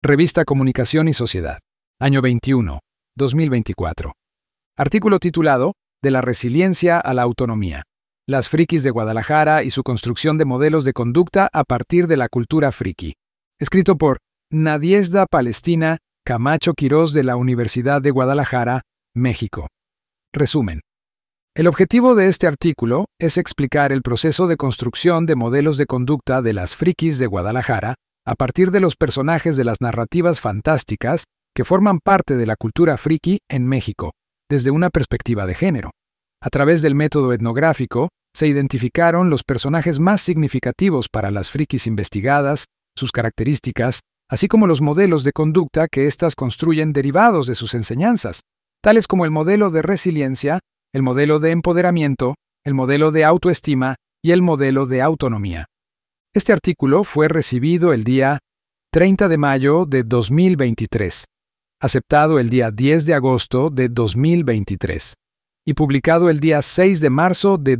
Revista Comunicación y Sociedad, año 21, 2024. Artículo titulado De la resiliencia a la autonomía. Las frikis de Guadalajara y su construcción de modelos de conducta a partir de la cultura friki. Escrito por Nadiezhda Palestina Camacho Quirós de la Universidad de Guadalajara, México. Resumen. El objetivo de este artículo es explicar el proceso de construcción de modelos de conducta de las frikis de Guadalajara a partir de los personajes de las narrativas fantásticas que forman parte de la cultura friki en México, desde una perspectiva de género. A través del método etnográfico, se identificaron los personajes más significativos para las frikis investigadas, sus características, así como los modelos de conducta que éstas construyen derivados de sus enseñanzas, tales como el modelo de resiliencia, el modelo de empoderamiento, el modelo de autoestima y el modelo de autonomía. Este artículo fue recibido el día 30 de mayo de 2023, aceptado el día 10 de agosto de 2023 y publicado el día 6 de marzo de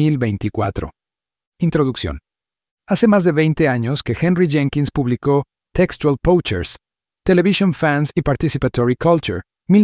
2024. Introducción. Hace más de 20 años que Henry Jenkins publicó Textual Poachers, Television Fans y Participatory Culture,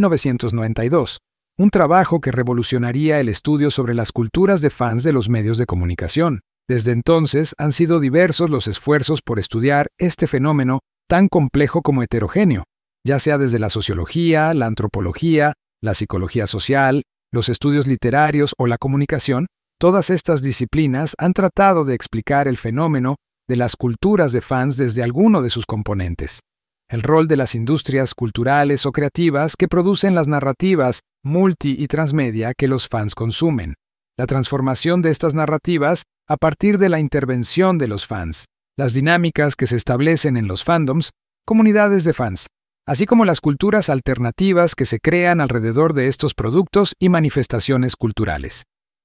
1992, un trabajo que revolucionaría el estudio sobre las culturas de fans de los medios de comunicación. Desde entonces han sido diversos los esfuerzos por estudiar este fenómeno tan complejo como heterogéneo, ya sea desde la sociología, la antropología, la psicología social, los estudios literarios o la comunicación. Todas estas disciplinas han tratado de explicar el fenómeno de las culturas de fans desde alguno de sus componentes. El rol de las industrias culturales o creativas que producen las narrativas multi y transmedia que los fans consumen. La transformación de estas narrativas a partir de la intervención de los fans, las dinámicas que se establecen en los fandoms, comunidades de fans, así como las culturas alternativas que se crean alrededor de estos productos y manifestaciones culturales.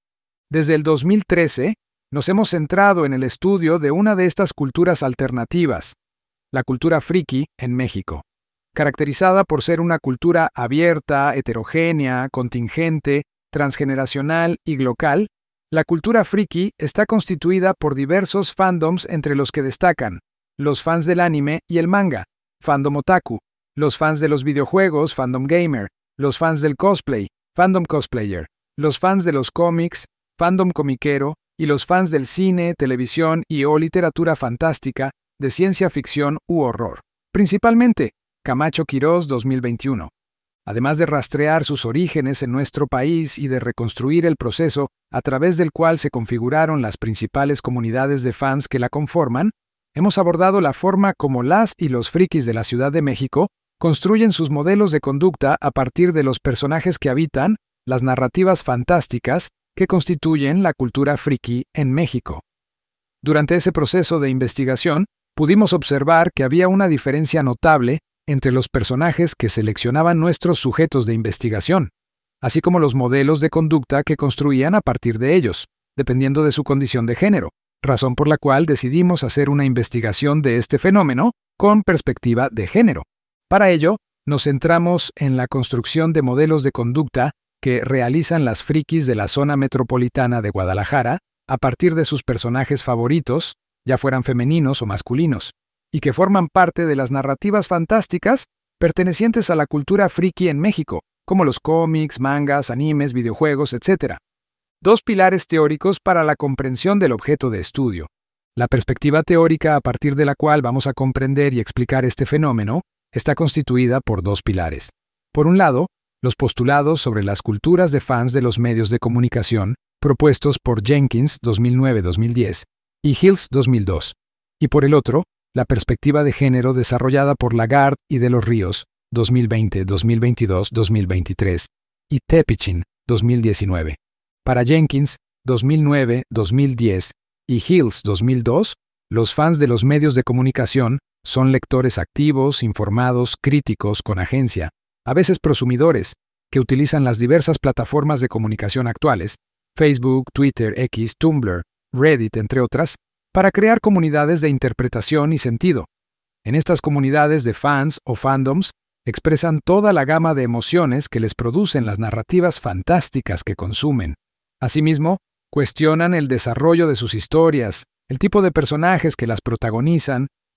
Desde el 2013, nos hemos centrado en el estudio de una de estas culturas alternativas, la cultura friki en México, caracterizada por ser una cultura abierta, heterogénea, contingente, transgeneracional y local. La cultura friki está constituida por diversos fandoms entre los que destacan los fans del anime y el manga, fandom otaku, los fans de los videojuegos, fandom gamer, los fans del cosplay, fandom cosplayer, los fans de los cómics, fandom comiquero, y los fans del cine, televisión y o literatura fantástica, de ciencia ficción u horror. Principalmente, Camacho Quirós 2021. Además de rastrear sus orígenes en nuestro país y de reconstruir el proceso a través del cual se configuraron las principales comunidades de fans que la conforman, hemos abordado la forma como las y los frikis de la Ciudad de México construyen sus modelos de conducta a partir de los personajes que habitan las narrativas fantásticas que constituyen la cultura friki en México. Durante ese proceso de investigación, pudimos observar que había una diferencia notable entre los personajes que seleccionaban nuestros sujetos de investigación, así como los modelos de conducta que construían a partir de ellos, dependiendo de su condición de género, razón por la cual decidimos hacer una investigación de este fenómeno con perspectiva de género. Para ello, nos centramos en la construcción de modelos de conducta que realizan las frikis de la zona metropolitana de Guadalajara a partir de sus personajes favoritos, ya fueran femeninos o masculinos, y que forman parte de las narrativas fantásticas pertenecientes a la cultura friki en México, como los cómics, mangas, animes, videojuegos, etc. Dos pilares teóricos para la comprensión del objeto de estudio. La perspectiva teórica a partir de la cual vamos a comprender y explicar este fenómeno está constituida por dos pilares. Por un lado, los postulados sobre las culturas de fans de los medios de comunicación, propuestos por Jenkins 2009-2010 y Hills 2002. Y por el otro, la perspectiva de género desarrollada por Lagarde y de los Ríos 2020, 2022, 2023 y Tepichin 2019. Para Jenkins 2009, 2010 y Hills 2002, los fans de los medios de comunicación son lectores activos, informados, críticos, con agencia, a veces prosumidores, que utilizan las diversas plataformas de comunicación actuales, Facebook, Twitter, X, Tumblr, Reddit, entre otras, para crear comunidades de interpretación y sentido. En estas comunidades de fans o fandoms expresan toda la gama de emociones que les producen las narrativas fantásticas que consumen. Asimismo, cuestionan el desarrollo de sus historias, el tipo de personajes que las protagonizan,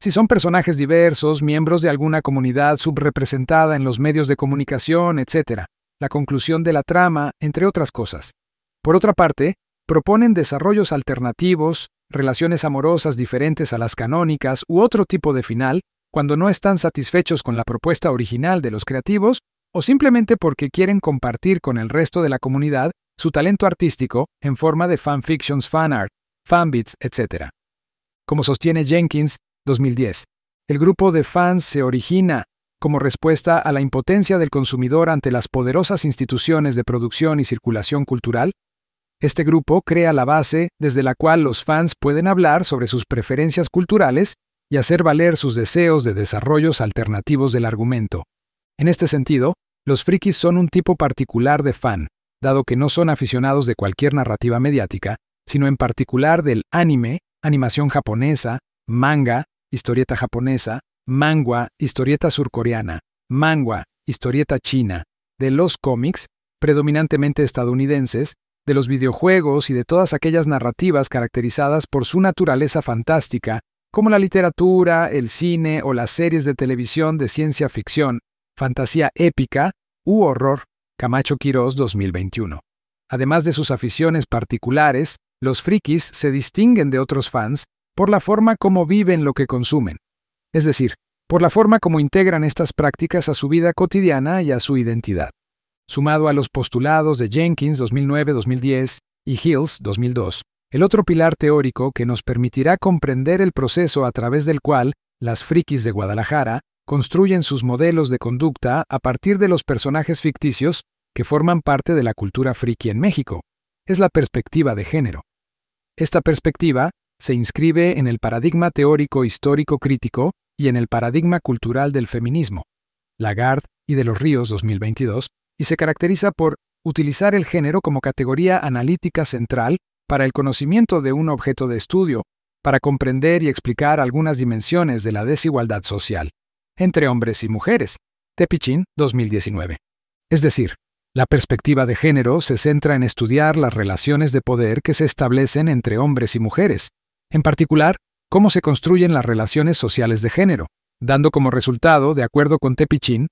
Si son personajes diversos, miembros de alguna comunidad subrepresentada en los medios de comunicación, etc., la conclusión de la trama, entre otras cosas. Por otra parte, proponen desarrollos alternativos, relaciones amorosas diferentes a las canónicas u otro tipo de final cuando no están satisfechos con la propuesta original de los creativos o simplemente porque quieren compartir con el resto de la comunidad su talento artístico en forma de fanfictions, fanart, fanbits, etc. Como sostiene Jenkins, 2010, el grupo de fans se origina como respuesta a la impotencia del consumidor ante las poderosas instituciones de producción y circulación cultural. Este grupo crea la base desde la cual los fans pueden hablar sobre sus preferencias culturales y hacer valer sus deseos de desarrollos alternativos del argumento. En este sentido, los frikis son un tipo particular de fan, dado que no son aficionados de cualquier narrativa mediática, sino en particular del anime, animación japonesa, manga, historieta japonesa, manhwa, historieta surcoreana, manhwa, historieta china, de los cómics, predominantemente estadounidenses, de los videojuegos y de todas aquellas narrativas caracterizadas por su naturaleza fantástica, como la literatura, el cine o las series de televisión de ciencia ficción, fantasía épica u horror, Camacho Quirós 2021. Además de sus aficiones particulares, los frikis se distinguen de otros fans por la forma como viven lo que consumen, es decir, por la forma como integran estas prácticas a su vida cotidiana y a su identidad. Sumado a los postulados de Jenkins 2009-2010 y Hills 2002, el otro pilar teórico que nos permitirá comprender el proceso a través del cual las frikis de Guadalajara construyen sus modelos de conducta a partir de los personajes ficticios que forman parte de la cultura friki en México, es la perspectiva de género. Esta perspectiva se inscribe en el paradigma teórico histórico crítico y en el paradigma cultural del feminismo, Lagarde y de los Ríos 2022, y se caracteriza por utilizar el género como categoría analítica central para el conocimiento de un objeto de estudio, para comprender y explicar algunas dimensiones de la desigualdad social entre hombres y mujeres, Tepichín 2019. Es decir, la perspectiva de género se centra en estudiar las relaciones de poder que se establecen entre hombres y mujeres, en particular, cómo se construyen las relaciones sociales de género, dando como resultado, de acuerdo con Tepichín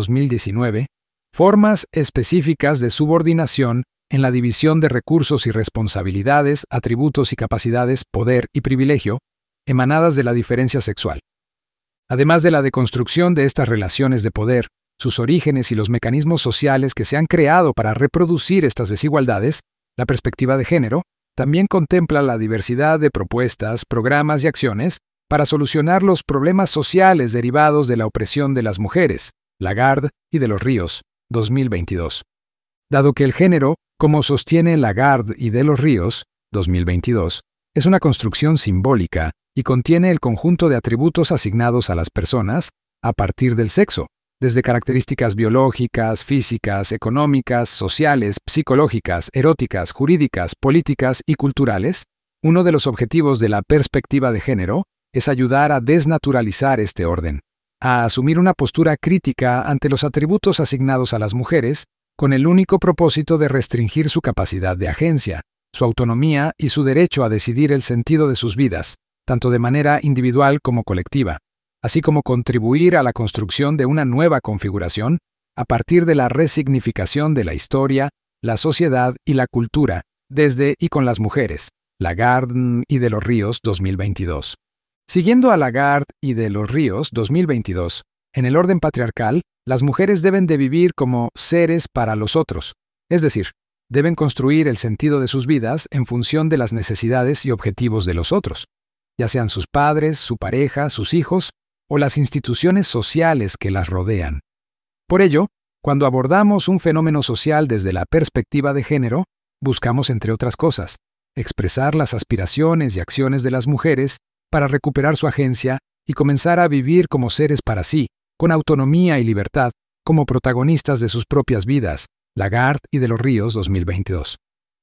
2019, formas específicas de subordinación en la división de recursos y responsabilidades, atributos y capacidades, poder y privilegio, emanadas de la diferencia sexual. Además de la deconstrucción de estas relaciones de poder, sus orígenes y los mecanismos sociales que se han creado para reproducir estas desigualdades, la perspectiva de género también contempla la diversidad de propuestas, programas y acciones para solucionar los problemas sociales derivados de la opresión de las mujeres, Lagarde y de los Ríos, 2022. Dado que el género, como sostiene Lagarde y de los Ríos, 2022, es una construcción simbólica y contiene el conjunto de atributos asignados a las personas a partir del sexo, desde características biológicas, físicas, económicas, sociales, psicológicas, eróticas, jurídicas, políticas y culturales. Uno de los objetivos de la perspectiva de género es ayudar a desnaturalizar este orden, a asumir una postura crítica ante los atributos asignados a las mujeres, con el único propósito de restringir su capacidad de agencia, su autonomía y su derecho a decidir el sentido de sus vidas, tanto de manera individual como colectiva, así como contribuir a la construcción de una nueva configuración a partir de la resignificación de la historia, la sociedad y la cultura, desde y con las mujeres, Lagarde y de los Ríos 2022. Siguiendo a Lagarde y de los Ríos 2022, en el orden patriarcal, las mujeres deben de vivir como seres para los otros, es decir, deben construir el sentido de sus vidas en función de las necesidades y objetivos de los otros, ya sean sus padres, su pareja, sus hijos o las instituciones sociales que las rodean. Por ello, cuando abordamos un fenómeno social desde la perspectiva de género, buscamos, entre otras cosas, expresar las aspiraciones y acciones de las mujeres para recuperar su agencia y comenzar a vivir como seres para sí, con autonomía y libertad, como protagonistas de sus propias vidas, Lagarde y de los Ríos 2022.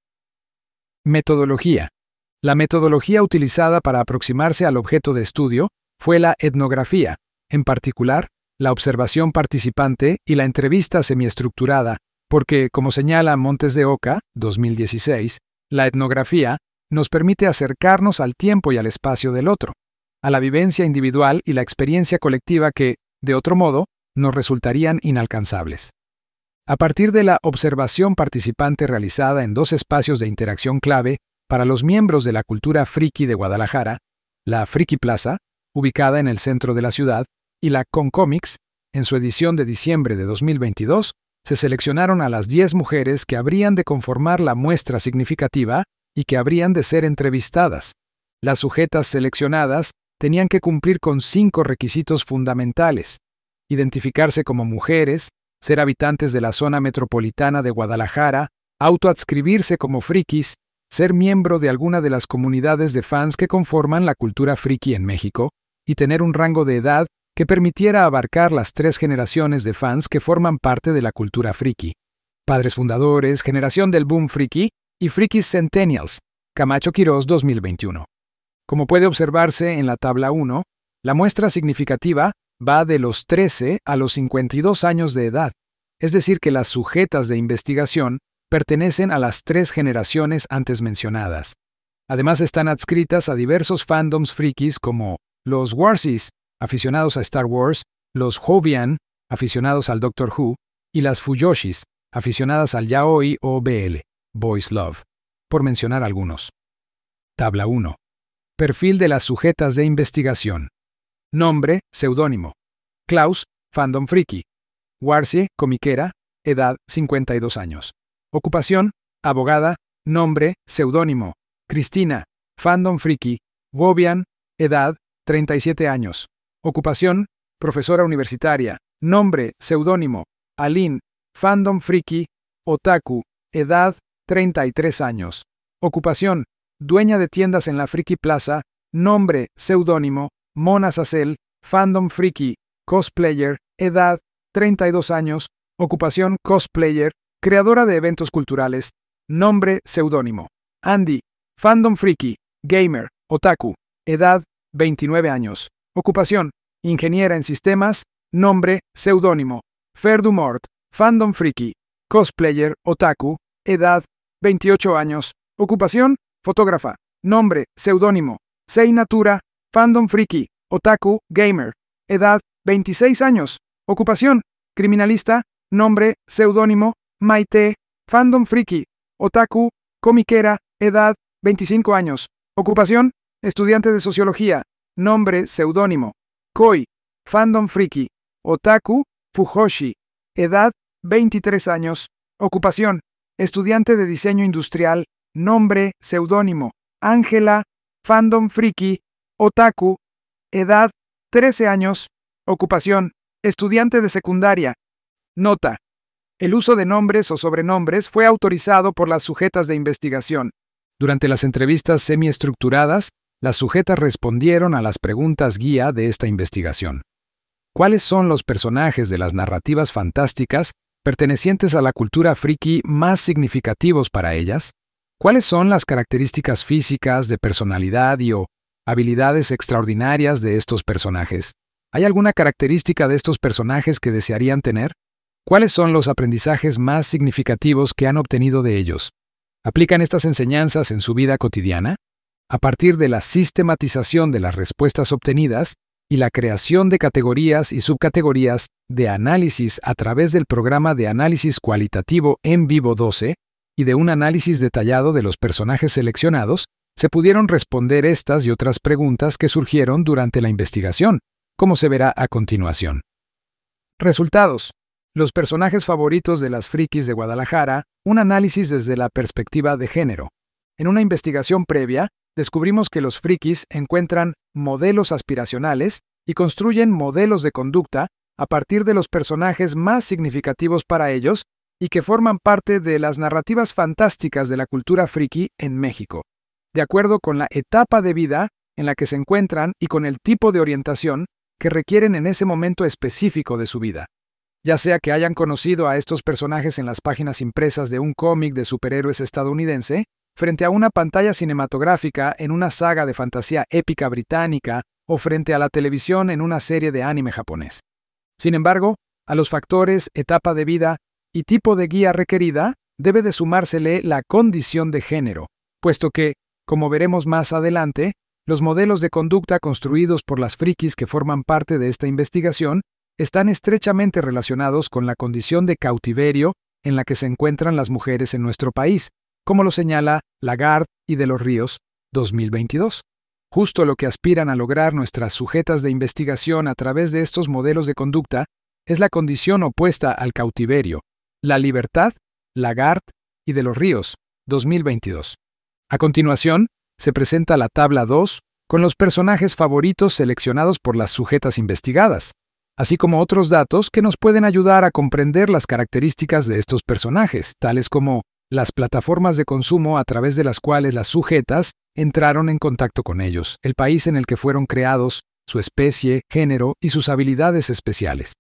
Metodología. La metodología utilizada para aproximarse al objeto de estudio fue la etnografía, en particular, la observación participante y la entrevista semiestructurada, porque, como señala Montes de Oca, 2016, la etnografía nos permite acercarnos al tiempo y al espacio del otro. a la vivencia individual y la experiencia colectiva que, de otro modo, nos resultarían inalcanzables. A partir de la observación participante realizada en 2 espacios de interacción clave para los miembros de la cultura friki de Guadalajara, la Friki Plaza, ubicada en el centro de la ciudad, y la Concomics, en su edición de diciembre de 2022, se seleccionaron a las 10 mujeres que habrían de conformar la muestra significativa y que habrían de ser entrevistadas. Las sujetas seleccionadas tenían que cumplir con 5 requisitos fundamentales: identificarse como mujeres, ser habitantes de la zona metropolitana de Guadalajara, autoadscribirse como frikis, ser miembro de alguna de las comunidades de fans que conforman la cultura friki en México, y tener un rango de edad que permitiera abarcar las 3 generaciones de fans que forman parte de la cultura friki: padres fundadores, generación del boom friki y frikis centennials, Camacho Quirós 2021. Como puede observarse en la tabla 1, la muestra significativa va de los 13 a los 52 años de edad, es decir que las sujetas de investigación pertenecen a las 3 generaciones antes mencionadas. Además están adscritas a diversos fandoms frikis como los Warsies, aficionados a Star Wars, los Jovian, aficionados al Doctor Who, y las Fuyoshis, aficionadas al Yaoi o BL, Boys Love, por mencionar algunos. Tabla 1. Perfil de las sujetas de investigación. Nombre, seudónimo. Klaus, fandom friki. Warsie, comiquera, edad 52 años. Ocupación, abogada, nombre, seudónimo. Cristina, fandom friki. Wobian, edad 37 años. Ocupación, profesora universitaria, nombre, seudónimo. Aline, fandom friki. Otaku, edad 33 años. Ocupación, dueña de tiendas en la Friki Plaza, nombre, seudónimo. Mona Sacel, fandom friki. Cosplayer, edad 32 años. Ocupación, cosplayer. Creadora de eventos culturales, nombre, seudónimo. Andy, fandom friki. Gamer, otaku, edad 29 años. Ocupación, ingeniera en sistemas, nombre, seudónimo. Fer Dumort, fandom friki. Cosplayer, otaku, edad 28 años. Ocupación, fotógrafa, nombre, seudónimo. Sei Natura, fandom friki. Otaku, gamer, edad 26 años. Ocupación, criminalista, nombre, seudónimo. Maite, fandom friki. Otaku, comiquera, edad 25 años. Ocupación, estudiante de sociología, nombre, seudónimo. Koi, fandom friki. Otaku, fujoshi, edad 23 años. Ocupación, estudiante de diseño industrial, nombre, seudónimo. Ángela, fandom friki. Otaku, edad 13 años. Ocupación, estudiante de secundaria. Nota: el uso de nombres o sobrenombres fue autorizado por las sujetas de investigación. Durante las entrevistas semiestructuradas, las sujetas respondieron a las preguntas guía de esta investigación. ¿Cuáles son los personajes de las narrativas fantásticas pertenecientes a la cultura friki más significativos para ellas? ¿Cuáles son las características físicas, de personalidad y o habilidades extraordinarias de estos personajes? ¿Hay alguna característica de estos personajes que desearían tener? ¿Cuáles son los aprendizajes más significativos que han obtenido de ellos? ¿Aplican estas enseñanzas en su vida cotidiana? A partir de la sistematización de las respuestas obtenidas y la creación de categorías y subcategorías de análisis a través del programa de análisis cualitativo En Vivo 12 y de un análisis detallado de los personajes seleccionados, se pudieron responder estas y otras preguntas que surgieron durante la investigación, como se verá a continuación. Resultados. Los personajes favoritos de las frikis de Guadalajara, un análisis desde la perspectiva de género. En una investigación previa, descubrimos que los frikis encuentran modelos aspiracionales y construyen modelos de conducta a partir de los personajes más significativos para ellos y que forman parte de las narrativas fantásticas de la cultura friki en México, de acuerdo con la etapa de vida en la que se encuentran y con el tipo de orientación que requieren en ese momento específico de su vida. Ya sea que hayan conocido a estos personajes en las páginas impresas de un cómic de superhéroes estadounidense, frente a una pantalla cinematográfica en una saga de fantasía épica británica o frente a la televisión en una serie de anime japonés. Sin embargo, a los factores, etapa de vida y tipo de guía requerida debe de sumársele la condición de género, puesto que, como veremos más adelante, Los modelos de conducta construidos por las frikis que forman parte de esta investigación están estrechamente relacionados con la condición de cautiverio en la que se encuentran las mujeres en nuestro país, como lo señala Lagarde y de los Ríos, 2022. Justo lo que aspiran a lograr nuestras sujetas de investigación a través de estos modelos de conducta es la condición opuesta al cautiverio, la libertad, Lagarde y de los Ríos, 2022. A continuación, se presenta la tabla 2 con los personajes favoritos seleccionados por las sujetas investigadas, así como otros datos que nos pueden ayudar a comprender las características de estos personajes, tales como las plataformas de consumo a través de las cuales las sujetas entraron en contacto con ellos, el país en el que fueron creados, su especie, género y sus habilidades especiales.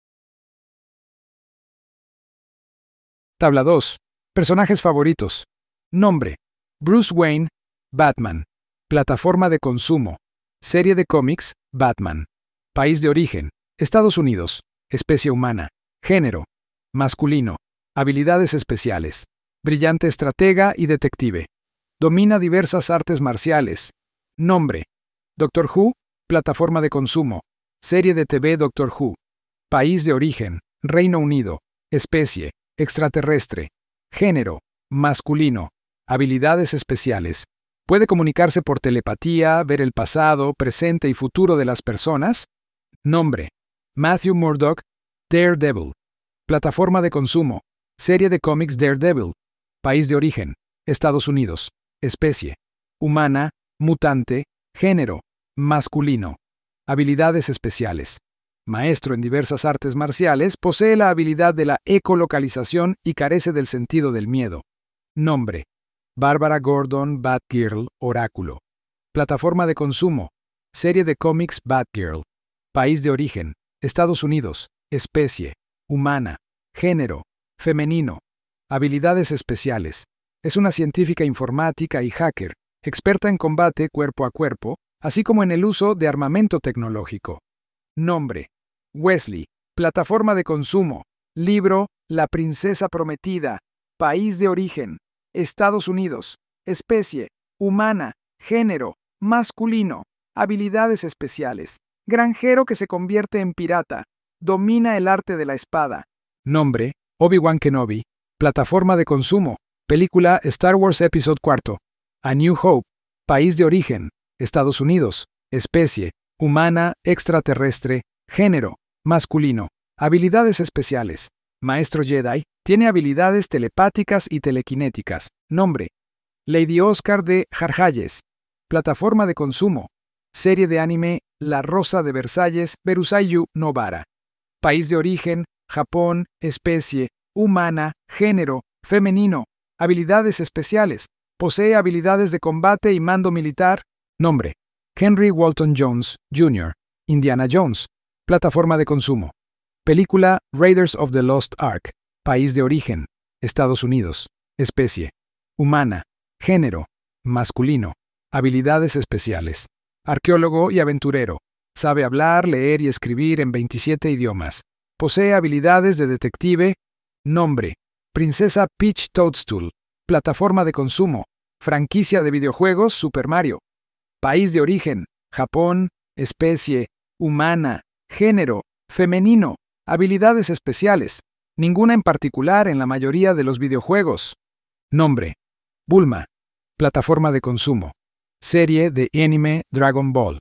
Tabla 2. Personajes favoritos. Nombre: Bruce Wayne, Batman. Plataforma de consumo: serie de cómics, Batman. País de origen: Estados Unidos. Especie humana. Género: masculino. Habilidades especiales: brillante estratega y detective. Domina diversas artes marciales. Nombre: Doctor Who. Plataforma de consumo: serie de TV Doctor Who. País de origen: Reino Unido. Especie: extraterrestre. Género: masculino. Habilidades especiales: puede comunicarse por telepatía, ver el pasado, presente y futuro de las personas. Nombre: Matthew Murdock, Daredevil. Plataforma de consumo: serie de cómics Daredevil. País de origen: Estados Unidos. Especie: humana, mutante. Género: masculino. Habilidades especiales: maestro en diversas artes marciales, posee la habilidad de la ecolocalización y carece del sentido del miedo. Nombre: Bárbara Gordon Batgirl, Oráculo. Plataforma de consumo: serie de cómics Batgirl. País de origen: Estados Unidos. Especie: humana. Género: femenino. Habilidades especiales: es una científica informática y hacker, experta en combate cuerpo a cuerpo, así como en el uso de armamento tecnológico. Nombre: Wesley. Plataforma de consumo: libro La princesa prometida. País de origen: Estados Unidos. Especie: humana. Género: masculino. Habilidades especiales: granjero que se convierte en pirata. Domina el arte de la espada. Nombre: Obi-Wan Kenobi. Plataforma de consumo: película Star Wars Episodio 4. A New Hope. País de origen: Estados Unidos. Especie: humana, extraterrestre. Género: masculino. Habilidades especiales: maestro Jedi, tiene habilidades telepáticas y telequinéticas. Nombre: Lady Oscar de Jarjalles. Plataforma de consumo: serie de anime La Rosa de Versalles, Berusayu Novara. País de origen: Japón. Especie: humana. Género: femenino. Habilidades especiales: posee habilidades de combate y mando militar. Nombre: Henry Walton Jones, Jr., Indiana Jones. Plataforma de consumo: película Raiders of the Lost Ark. País de origen: Estados Unidos. Especie: humana. Género: masculino. Habilidades especiales: arqueólogo y aventurero. Sabe hablar, leer y escribir en 27 idiomas. Posee habilidades de detective. Nombre: Princesa Peach Toadstool. Plataforma de consumo: franquicia de videojuegos Super Mario. País de origen: Japón. Especie: humana. Género: femenino. Habilidades especiales: ninguna en particular en la mayoría de los videojuegos. Nombre: Bulma. Plataforma de consumo: serie de anime Dragon Ball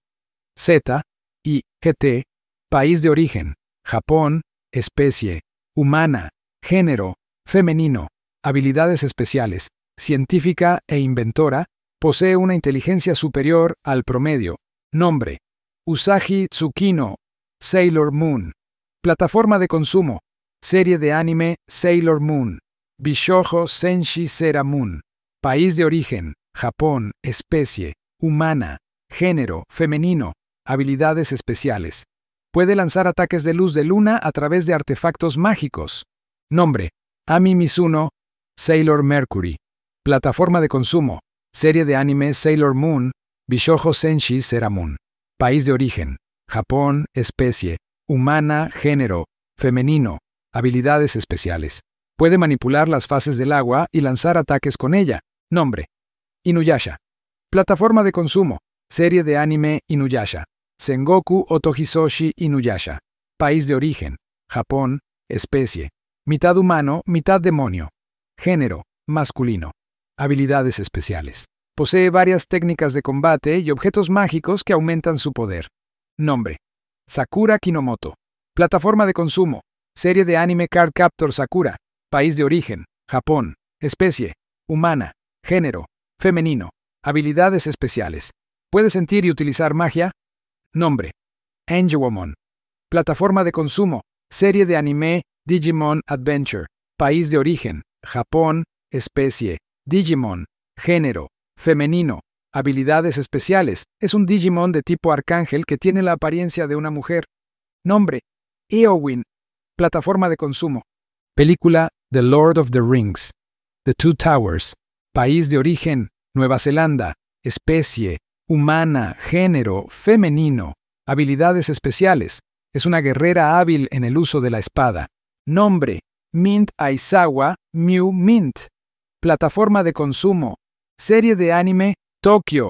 Z y GT. País de origen: Japón. Especie: humana. Género: femenino. Habilidades especiales: científica e inventora. Posee una inteligencia superior al promedio. Nombre: Usagi Tsukino, Sailor Moon. Plataforma de consumo: serie de anime Sailor Moon. Bishoujo Senshi Sera Moon. País de origen: Japón. Especie: humana. Género: femenino. Habilidades especiales: puede lanzar ataques de luz de luna a través de artefactos mágicos. Nombre: Ami Mizuno, Sailor Mercury. Plataforma de consumo: serie de anime Sailor Moon. Bishoujo Senshi Sera Moon. País de origen: Japón. Especie: humana. Género: femenino. Habilidades especiales: puede manipular las fases del agua y lanzar ataques con ella. Nombre: Inuyasha. Plataforma de consumo: Serie de anime Inuyasha. Sengoku Otohisoshi Inuyasha. País de origen: Japón. Especie: mitad humano, mitad demonio. Género: masculino. Habilidades especiales: posee varias técnicas de combate y objetos mágicos que aumentan su poder. Nombre: Sakura Kinomoto. Plataforma de consumo: serie de anime Card Captor Sakura. País de origen: Japón. Especie: humana. Género: femenino. Habilidades especiales: puede sentir y utilizar magia. Nombre: Angewomon. Plataforma de consumo: serie de anime Digimon Adventure. País de origen: Japón. Especie: Digimon. Género: femenino. Habilidades especiales: es un Digimon de tipo arcángel que tiene la apariencia de una mujer. Nombre: Eowyn. Plataforma de consumo: película The Lord of the Rings. The Two Towers. País de origen: Nueva Zelanda. Especie: humana. Género: femenino. Habilidades especiales: es una guerrera hábil en el uso de la espada. Nombre: Mint Aizawa Mew Mint. Plataforma de consumo: serie de anime Tokyo.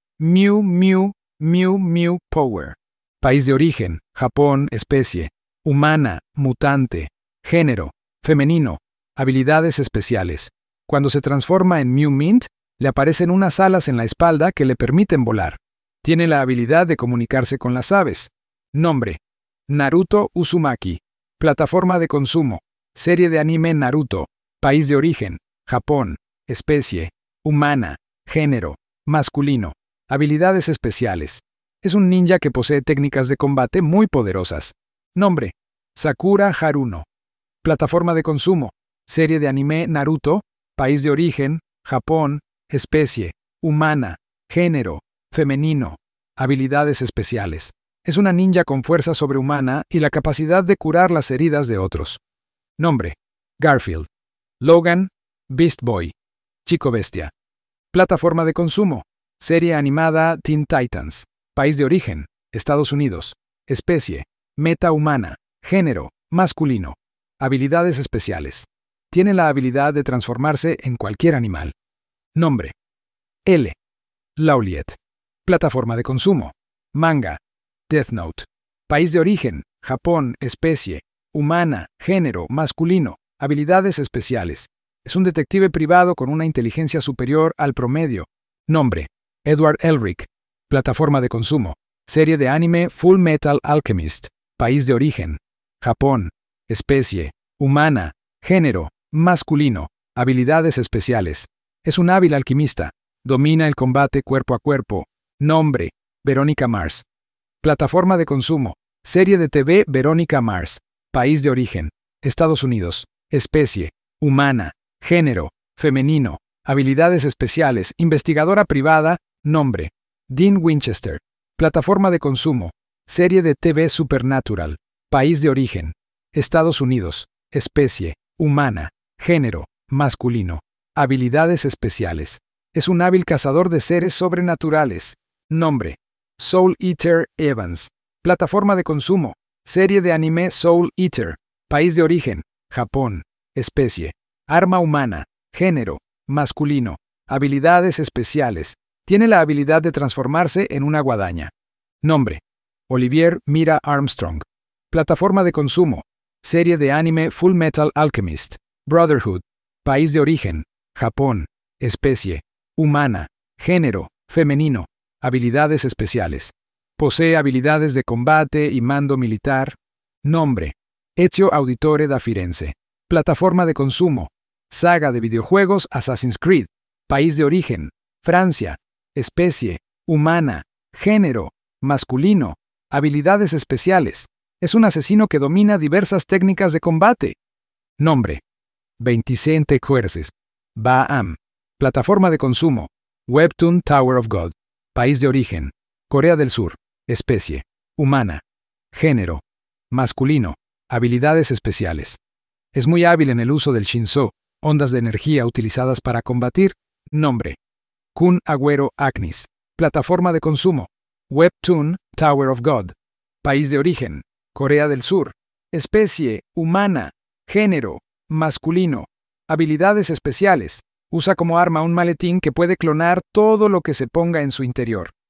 Mew Mew Mew Mew Power. País de origen: Japón. Especie: humana. Mutante. Género: femenino. Habilidades especiales: cuando se transforma en Mew Mint, le aparecen unas alas en la espalda que le permiten volar. Tiene la habilidad de comunicarse con las aves. Nombre: Naruto Uzumaki. Plataforma de consumo: serie de anime Naruto. País de origen: Japón. Especie: humana. Género: masculino. Habilidades especiales: es un ninja que posee técnicas de combate muy poderosas. Nombre: Sakura Haruno. Plataforma de consumo: serie de anime Naruto. País de origen: Japón. Especie: humana. Género: femenino. Habilidades especiales: es una ninja con fuerza sobrehumana y la capacidad de curar las heridas de otros. Nombre: Garfield. Logan, Beast Boy. Chico Bestia. Plataforma de consumo: serie animada Teen Titans. País de origen: Estados Unidos. Especie: metahumana. Género: masculino. Habilidades especiales: tiene la habilidad de transformarse en cualquier animal. Nombre: L. Lauliet. Plataforma de consumo: manga. Death Note. País de origen: Japón. Especie: humana. Género: masculino. Habilidades especiales: es un detective privado con una inteligencia superior al promedio. Nombre: Edward Elric. Plataforma de consumo: serie de anime Full Metal Alchemist. País de origen: Japón. Especie: humana. Género: masculino. Habilidades especiales: es un hábil alquimista. Domina el combate cuerpo a cuerpo. Nombre: Veronica Mars. Plataforma de consumo: serie de TV Veronica Mars. País de origen: Estados Unidos. Especie: humana. Género: femenino. Habilidades especiales: investigadora privada. Nombre: Dean Winchester. Plataforma de consumo: serie de TV Supernatural. País de origen: Estados Unidos. Especie: humana. Género: masculino. Habilidades especiales: es un hábil cazador de seres sobrenaturales. Nombre: Soul Eater Evans. Plataforma de consumo: serie de anime Soul Eater. País de origen: Japón. Especie: arma humana. Género: masculino. Habilidades especiales: tiene la habilidad de transformarse en una guadaña. Nombre: Olivier Mira Armstrong. Plataforma de consumo: serie de anime Full Metal Alchemist. Brotherhood. País de origen: Japón. Especie: humana. Género: femenino. Habilidades especiales: posee habilidades de combate y mando militar. Nombre: Ezio Auditore da Firenze. Plataforma de consumo: saga de videojuegos Assassin's Creed. País de origen: Francia. Especie: humana. Género: masculino. Habilidades especiales: es un asesino que domina diversas técnicas de combate. Nombre: Vicente Juerces. Baam. Plataforma de consumo: Webtoon Tower of God. País de origen: Corea del Sur. Especie: humana. Género: masculino. Habilidades especiales: es muy hábil en el uso del Shinzo, ondas de energía utilizadas para combatir. Nombre: Kun Agüero Agnis. Plataforma de consumo: Webtoon Tower of God. País de origen: Corea del Sur. Especie: humana. Género: masculino. Habilidades especiales: usa como arma un maletín que puede clonar todo lo que se ponga en su interior.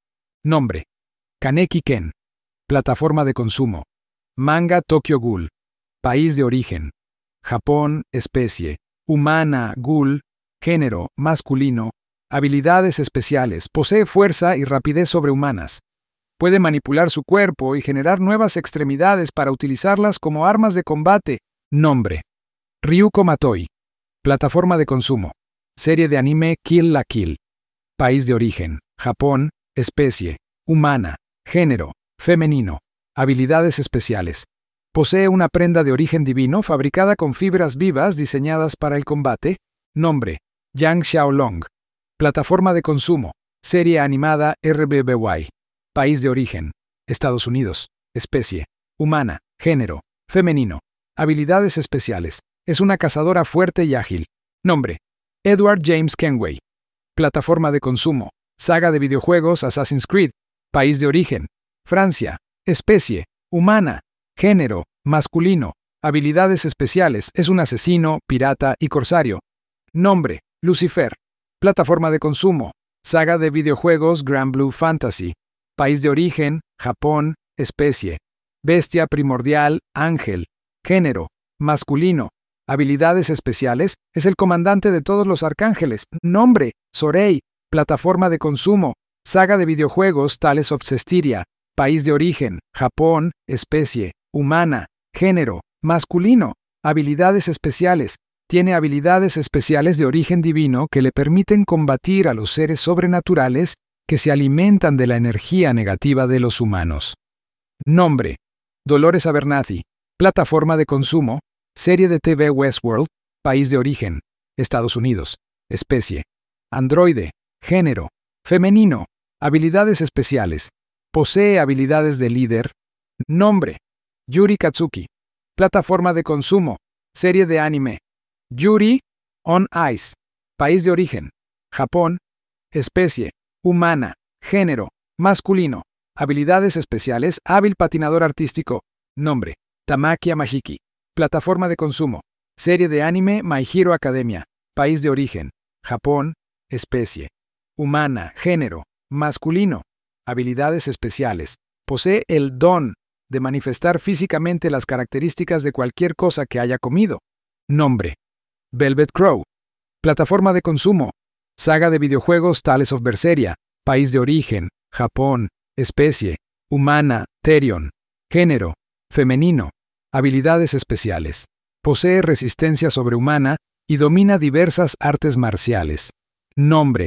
Nombre: Kaneki Ken. Plataforma de consumo: Manga Tokyo Ghoul. País de origen: Japón. Especie: humana, ghoul. Género: masculino. Habilidades especiales: posee fuerza y rapidez sobrehumanas. Puede manipular su cuerpo y generar nuevas extremidades para utilizarlas como armas de combate. Nombre: Ryuko Matoi. Plataforma de consumo: serie de anime Kill la Kill. País de origen: Japón. Especie: humana. Género: femenino. Habilidades especiales: posee una prenda de origen divino fabricada con fibras vivas diseñadas para el combate. Nombre: Yang Xiaolong. Plataforma de consumo: serie animada RBBY. País de origen: Estados Unidos. Especie: humana. Género: femenino. Habilidades especiales: es una cazadora fuerte y ágil. Nombre: Edward James Kenway. Plataforma de consumo: saga de videojuegos Assassin's Creed. País de origen: Francia. Especie: humana. Género: masculino. Habilidades especiales: es un asesino, pirata y corsario. Nombre: Lucifer. Plataforma de consumo: saga de videojuegos Grand Blue Fantasy. País de origen: Japón. Especie: bestia primordial, ángel. Género: masculino. Habilidades especiales: es el comandante de todos los arcángeles. Nombre: Sorei. Plataforma de consumo: saga de videojuegos Tales of Cestiria. País de origen: Japón. Especie: humana. Género: masculino. Habilidades especiales: tiene habilidades especiales de origen divino que le permiten combatir a los seres sobrenaturales que se alimentan de la energía negativa de los humanos. Nombre: Dolores Abernathy. Plataforma de consumo: serie de TV Westworld. País de origen: Estados Unidos. Especie: androide. Género: femenino. Habilidades especiales: posee habilidades de líder. Nombre: Yuri Katsuki. Plataforma de consumo: serie de anime Yuri on Ice. País de origen: Japón. Especie: humana. Género: masculino. Habilidades especiales: hábil patinador artístico. Nombre: Tamaki Yamashiki. Plataforma de consumo: serie de anime My Hero Academia. País de origen: Japón. Especie: humana. Género: masculino. Habilidades especiales: posee el don de manifestar físicamente las características de cualquier cosa que haya comido. Nombre: Velvet Crow. Plataforma de consumo: saga de videojuegos Tales of Berseria. País de origen: Japón. Especie: humana. Therion. Género: femenino. Habilidades especiales: posee resistencia sobrehumana y domina diversas artes marciales. Nombre: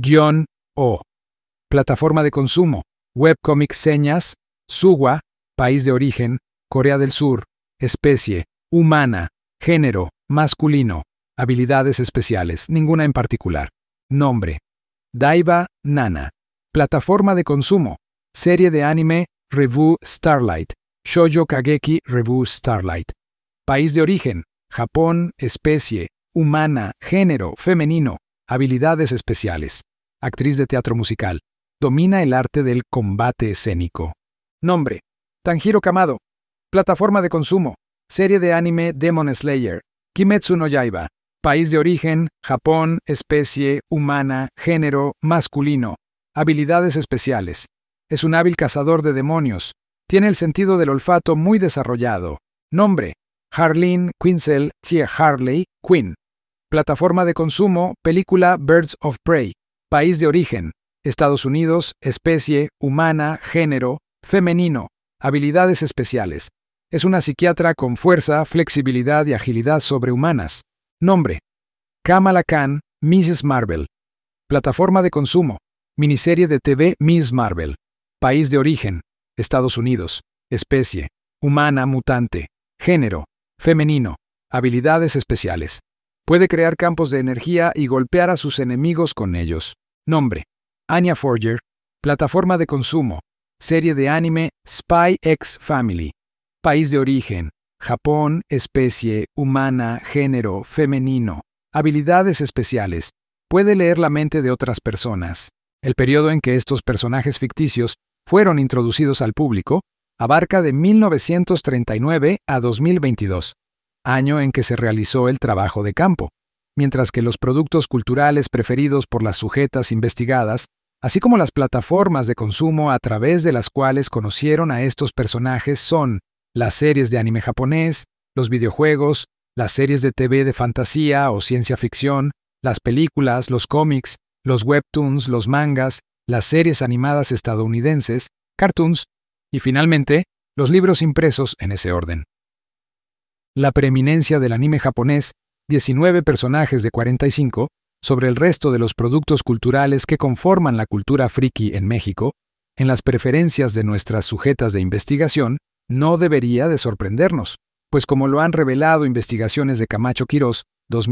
Gion-O. Plataforma de consumo: webcomic señas Suwa. País de origen: Corea del Sur. Especie: humana. Género: masculino. Habilidades especiales: ninguna en particular. Nombre: Daiba Nana. Plataforma de consumo: serie de anime Revue Starlight. Shoujo Kageki Revue Starlight. País de origen: Japón. Especie: humana. Género: femenino. Habilidades especiales: actriz de teatro musical. Domina el arte del combate escénico. Nombre: Tanjiro Kamado. Plataforma de consumo: serie de anime Demon Slayer. Kimetsu no Yaiba. País de origen: Japón. Especie: humana. Género: masculino. Habilidades especiales: es un hábil cazador de demonios. Tiene el sentido del olfato muy desarrollado. Nombre: Harleen Quinzel Tia Harley Quinn. Plataforma de consumo: película Birds of Prey. País de origen: Estados Unidos. Especie: humana. Género: femenino. Habilidades especiales: es una psiquiatra con fuerza, flexibilidad y agilidad sobrehumanas. Nombre: Kamala Khan, Mrs. Marvel. Plataforma de consumo: miniserie de TV Miss Marvel. País de origen: Estados Unidos. Especie: humana mutante. Género: femenino. Habilidades especiales: puede crear campos de energía y golpear a sus enemigos con ellos. Nombre: Anya Forger. Plataforma de consumo: serie de anime Spy X Family. País de origen: Japón. Especie: humana. Género: femenino. Habilidades especiales: puede leer la mente de otras personas. El periodo en que estos personajes ficticios fueron introducidos al público abarca de 1939 a 2022, año en que se realizó el trabajo de campo, mientras que los productos culturales preferidos por las sujetas investigadas así como las plataformas de consumo a través de las cuales conocieron a estos personajes son las series de anime japonés, los videojuegos, las series de TV de fantasía o ciencia ficción, las películas, los cómics, los webtoons, los mangas, las series animadas estadounidenses, cartoons y finalmente los libros impresos en ese orden. La preeminencia del anime japonés, 19 personajes de 45, sobre el resto de los productos culturales que conforman la cultura friki en México, en las preferencias de nuestras sujetas de investigación, no debería de sorprendernos, pues como lo han revelado investigaciones de Camacho Quirós,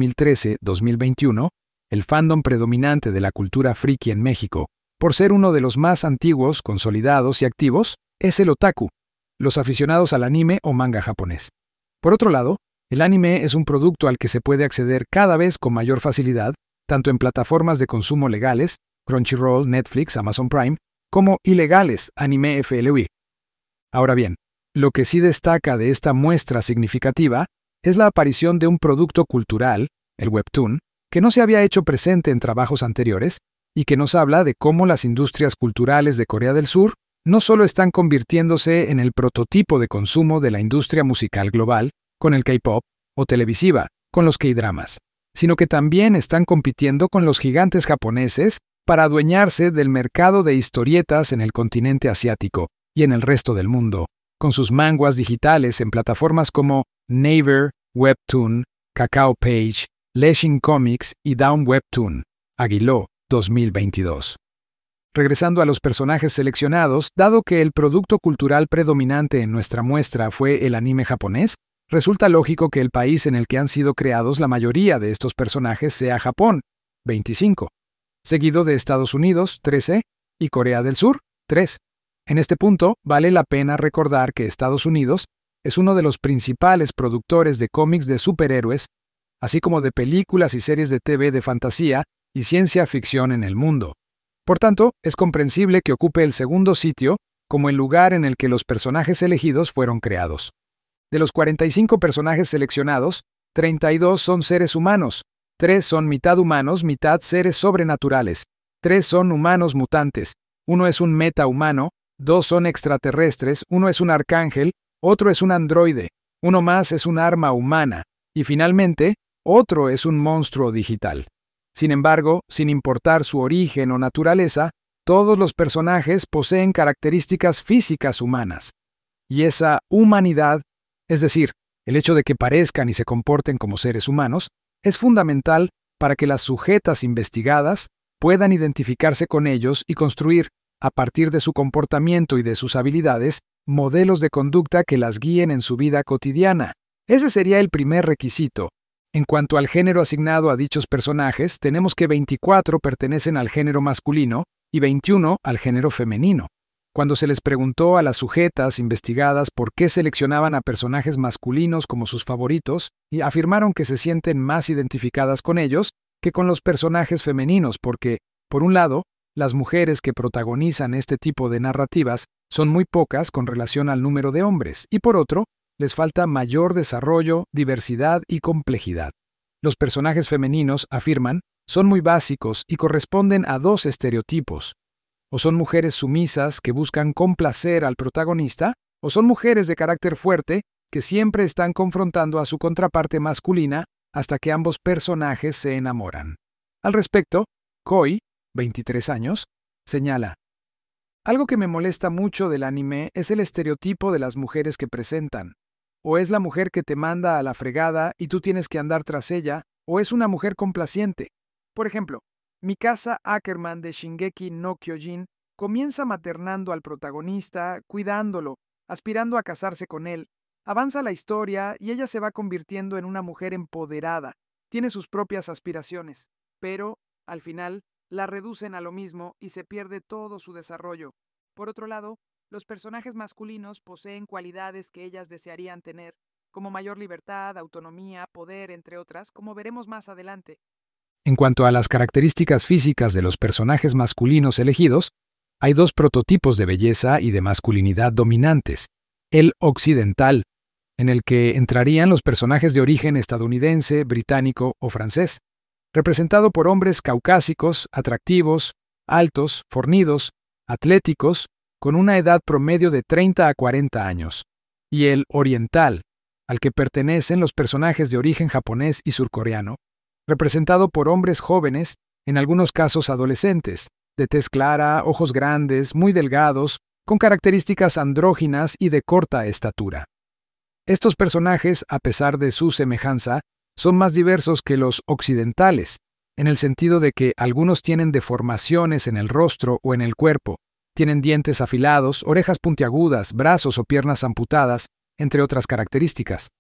2013-2021, el fandom predominante de la cultura friki en México, por ser uno de los más antiguos, consolidados y activos, es el otaku, los aficionados al anime o manga japonés. Por otro lado, el anime es un producto al que se puede acceder cada vez con mayor facilidad, tanto en plataformas de consumo legales, Crunchyroll, Netflix, Amazon Prime, como ilegales, Anime FLV. Ahora bien, lo que sí destaca de esta muestra significativa es la aparición de un producto cultural, el webtoon, que no se había hecho presente en trabajos anteriores y que nos habla de cómo las industrias culturales de Corea del Sur no solo están convirtiéndose en el prototipo de consumo de la industria musical global, con el K-pop, o televisiva, con los K-dramas, sino que también están compitiendo con los gigantes japoneses para adueñarse del mercado de historietas en el continente asiático y en el resto del mundo, con sus manhwas digitales en plataformas como Naver, Webtoon, Kakao Page, Lexing Comics y Down Webtoon, Aguiló, 2022. Regresando a los personajes seleccionados, dado que el producto cultural predominante en nuestra muestra fue el anime japonés, resulta lógico que el país en el que han sido creados la mayoría de estos personajes sea Japón, 25, seguido de Estados Unidos, 13, y Corea del Sur, 3. En este punto, vale la pena recordar que Estados Unidos es uno de los principales productores de cómics de superhéroes, así como de películas y series de TV de fantasía y ciencia ficción en el mundo. Por tanto, es comprensible que ocupe el segundo sitio como el lugar en el que los personajes elegidos fueron creados. De los 45 personajes seleccionados, 32 son seres humanos, 3 son mitad humanos, mitad seres sobrenaturales, 3 son humanos mutantes, 1 es un metahumano, 2 son extraterrestres, 1 es un arcángel, otro es un androide, 1 más es un arma humana, y finalmente, otro es un monstruo digital. Sin embargo, sin importar su origen o naturaleza, todos los personajes poseen características físicas humanas. Y esa humanidad, es decir, el hecho de que parezcan y se comporten como seres humanos, es fundamental para que las sujetas investigadas puedan identificarse con ellos y construir, a partir de su comportamiento y de sus habilidades, modelos de conducta que las guíen en su vida cotidiana. Ese sería el primer requisito. En cuanto al género asignado a dichos personajes, tenemos que 24 pertenecen al género masculino y 21 al género femenino. Cuando se les preguntó a las sujetas investigadas por qué seleccionaban a personajes masculinos como sus favoritos, y afirmaron que se sienten más identificadas con ellos que con los personajes femeninos porque, por un lado, las mujeres que protagonizan este tipo de narrativas son muy pocas con relación al número de hombres, y por otro, les falta mayor desarrollo, diversidad y complejidad. Los personajes femeninos, afirman, son muy básicos y corresponden a 2 estereotipos. O son mujeres sumisas que buscan complacer al protagonista, o son mujeres de carácter fuerte que siempre están confrontando a su contraparte masculina hasta que ambos personajes se enamoran. Al respecto, Koi, 23 años, señala: algo que me molesta mucho del anime es el estereotipo de las mujeres que presentan. O es la mujer que te manda a la fregada y tú tienes que andar tras ella, o es una mujer complaciente. Por ejemplo, Mikasa Ackerman de Shingeki no Kyojin comienza maternando al protagonista, cuidándolo, aspirando a casarse con él. Avanza la historia y ella se va convirtiendo en una mujer empoderada, tiene sus propias aspiraciones, pero, al final, la reducen a lo mismo y se pierde todo su desarrollo. Por otro lado, los personajes masculinos poseen cualidades que ellas desearían tener, como mayor libertad, autonomía, poder, entre otras, como veremos más adelante. En cuanto a las características físicas de los personajes masculinos elegidos, hay 2 prototipos de belleza y de masculinidad dominantes. El occidental, en el que entrarían los personajes de origen estadounidense, británico o francés, representado por hombres caucásicos, atractivos, altos, fornidos, atléticos, con una edad promedio de 30 a 40 años, y el oriental, al que pertenecen los personajes de origen japonés y surcoreano, representado por hombres jóvenes, en algunos casos adolescentes, de tez clara, ojos grandes, muy delgados, con características andróginas y de corta estatura. Estos personajes, a pesar de su semejanza, son más diversos que los occidentales, en el sentido de que algunos tienen deformaciones en el rostro o en el cuerpo, tienen dientes afilados, orejas puntiagudas, brazos o piernas amputadas, entre otras características.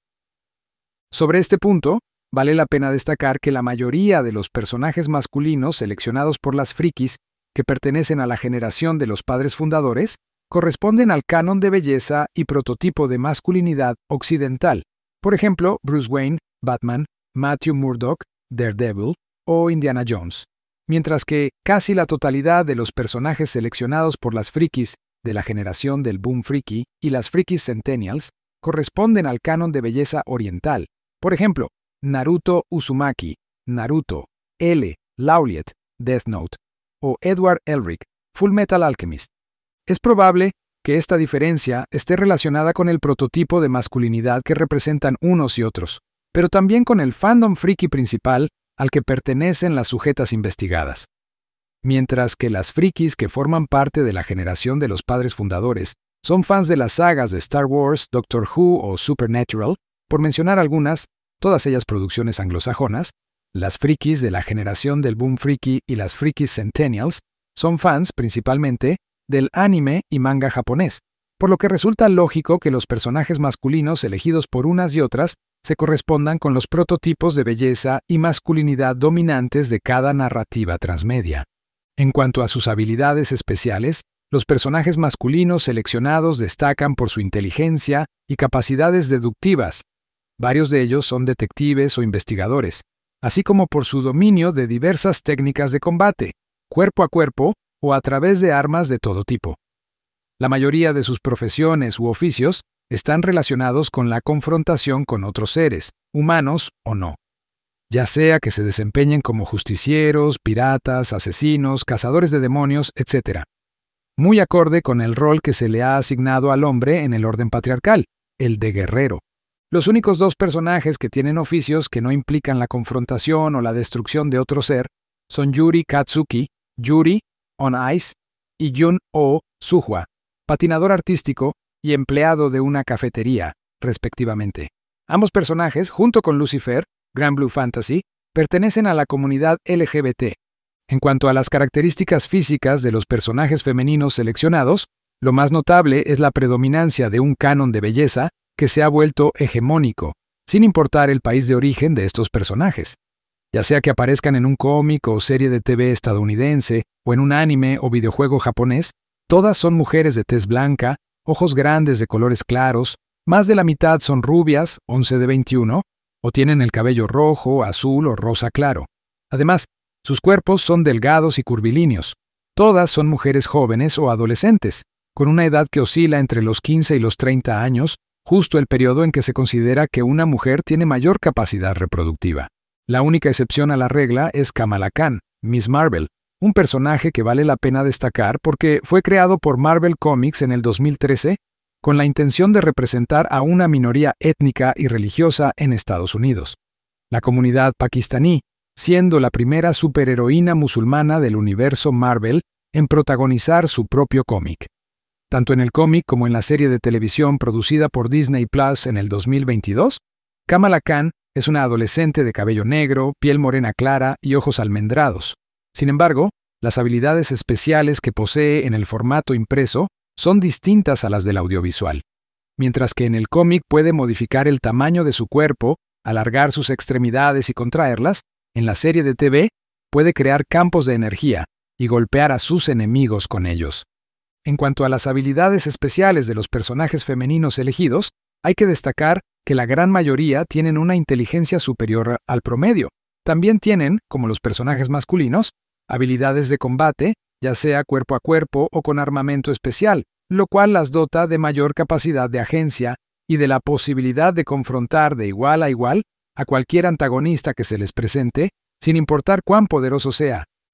Sobre este punto, vale la pena destacar que la mayoría de los personajes masculinos seleccionados por las frikis, que pertenecen a la generación de los padres fundadores, corresponden al canon de belleza y prototipo de masculinidad occidental. Por ejemplo, Bruce Wayne, Batman, Matthew Murdock, Daredevil o Indiana Jones. Mientras que casi la totalidad de los personajes seleccionados por las frikis de la generación del boom friki y las frikis centennials corresponden al canon de belleza oriental. Por ejemplo, Naruto Uzumaki, Naruto, L. Lauliet, Death Note, o Edward Elric, Full Metal Alchemist. Es probable que esta diferencia esté relacionada con el prototipo de masculinidad que representan unos y otros, pero también con el fandom friki principal al que pertenecen las sujetas investigadas. Mientras que las frikis que forman parte de la generación de los padres fundadores son fans de las sagas de Star Wars, Doctor Who o Supernatural, por mencionar algunas, todas ellas producciones anglosajonas, las frikis de la generación del boom friki y las frikis centennials son fans principalmente del anime y manga japonés, por lo que resulta lógico que los personajes masculinos elegidos por unas y otras se correspondan con los prototipos de belleza y masculinidad dominantes de cada narrativa transmedia. En cuanto a sus habilidades especiales, los personajes masculinos seleccionados destacan por su inteligencia y capacidades deductivas. Varios de ellos son detectives o investigadores, así como por su dominio de diversas técnicas de combate, cuerpo a cuerpo o a través de armas de todo tipo. La mayoría de sus profesiones u oficios están relacionados con la confrontación con otros seres, humanos o no, ya sea que se desempeñen como justicieros, piratas, asesinos, cazadores de demonios, etc. Muy acorde con el rol que se le ha asignado al hombre en el orden patriarcal, el de guerrero. Los únicos dos personajes que tienen oficios que no implican la confrontación o la destrucción de otro ser son Yuri Katsuki, Yuri on Ice, y Jun-Oh Suhua, patinador artístico y empleado de una cafetería, respectivamente. Ambos personajes, junto con Lucifer, Grand Blue Fantasy, pertenecen a la comunidad LGBT. En cuanto a las características físicas de los personajes femeninos seleccionados, lo más notable es la predominancia de un canon de belleza que se ha vuelto hegemónico, sin importar el país de origen de estos personajes. Ya sea que aparezcan en un cómic o serie de TV estadounidense, o en un anime o videojuego japonés, todas son mujeres de tez blanca, ojos grandes de colores claros, más de la mitad son rubias, 11 de 21, o tienen el cabello rojo, azul o rosa claro. Además, sus cuerpos son delgados y curvilíneos. Todas son mujeres jóvenes o adolescentes, con una edad que oscila entre los 15 y los 30 años, justo el periodo en que se considera que una mujer tiene mayor capacidad reproductiva. La única excepción a la regla es Kamala Khan, Miss Marvel, un personaje que vale la pena destacar porque fue creado por Marvel Comics en el 2013 con la intención de representar a una minoría étnica y religiosa en Estados Unidos. La comunidad pakistaní, siendo la primera superheroína musulmana del universo Marvel en protagonizar su propio cómic. Tanto en el cómic como en la serie de televisión producida por Disney Plus en el 2022, Kamala Khan es una adolescente de cabello negro, piel morena clara y ojos almendrados. Sin embargo, las habilidades especiales que posee en el formato impreso son distintas a las del audiovisual. Mientras que en el cómic puede modificar el tamaño de su cuerpo, alargar sus extremidades y contraerlas, en la serie de TV puede crear campos de energía y golpear a sus enemigos con ellos. En cuanto a las habilidades especiales de los personajes femeninos elegidos, hay que destacar que la gran mayoría tienen una inteligencia superior al promedio. También tienen, como los personajes masculinos, habilidades de combate, ya sea cuerpo a cuerpo o con armamento especial, lo cual las dota de mayor capacidad de agencia y de la posibilidad de confrontar de igual a cualquier antagonista que se les presente, sin importar cuán poderoso sea,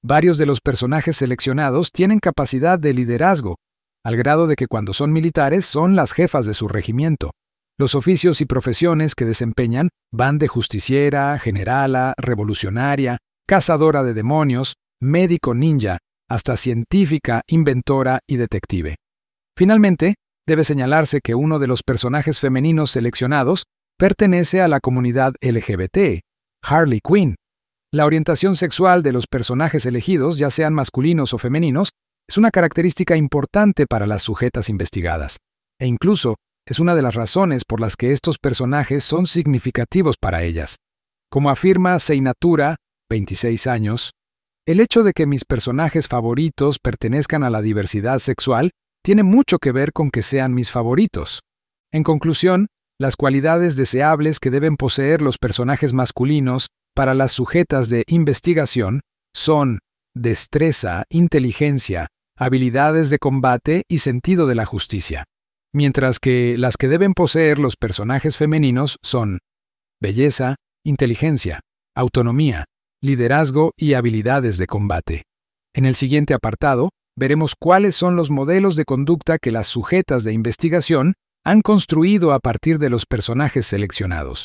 varios de los personajes seleccionados tienen capacidad de liderazgo, al grado de que cuando son militares son las jefas de su regimiento. Los oficios y profesiones que desempeñan van de justiciera, generala, revolucionaria, cazadora de demonios, médico ninja, hasta científica, inventora y detective. Finalmente, debe señalarse que uno de los personajes femeninos seleccionados pertenece a la comunidad LGBT, Harley Quinn. La orientación sexual de los personajes elegidos, ya sean masculinos o femeninos, es una característica importante para las sujetas investigadas, e incluso es una de las razones por las que estos personajes son significativos para ellas. Como afirma Seinatura, 26 años, el hecho de que mis personajes favoritos pertenezcan a la diversidad sexual tiene mucho que ver con que sean mis favoritos. En conclusión, las cualidades deseables que deben poseer los personajes masculinos para las sujetas de investigación son destreza, inteligencia, habilidades de combate y sentido de la justicia, mientras que las que deben poseer los personajes femeninos son belleza, inteligencia, autonomía, liderazgo y habilidades de combate. En el siguiente apartado, veremos cuáles son los modelos de conducta que las sujetas de investigación han construido a partir de los personajes seleccionados.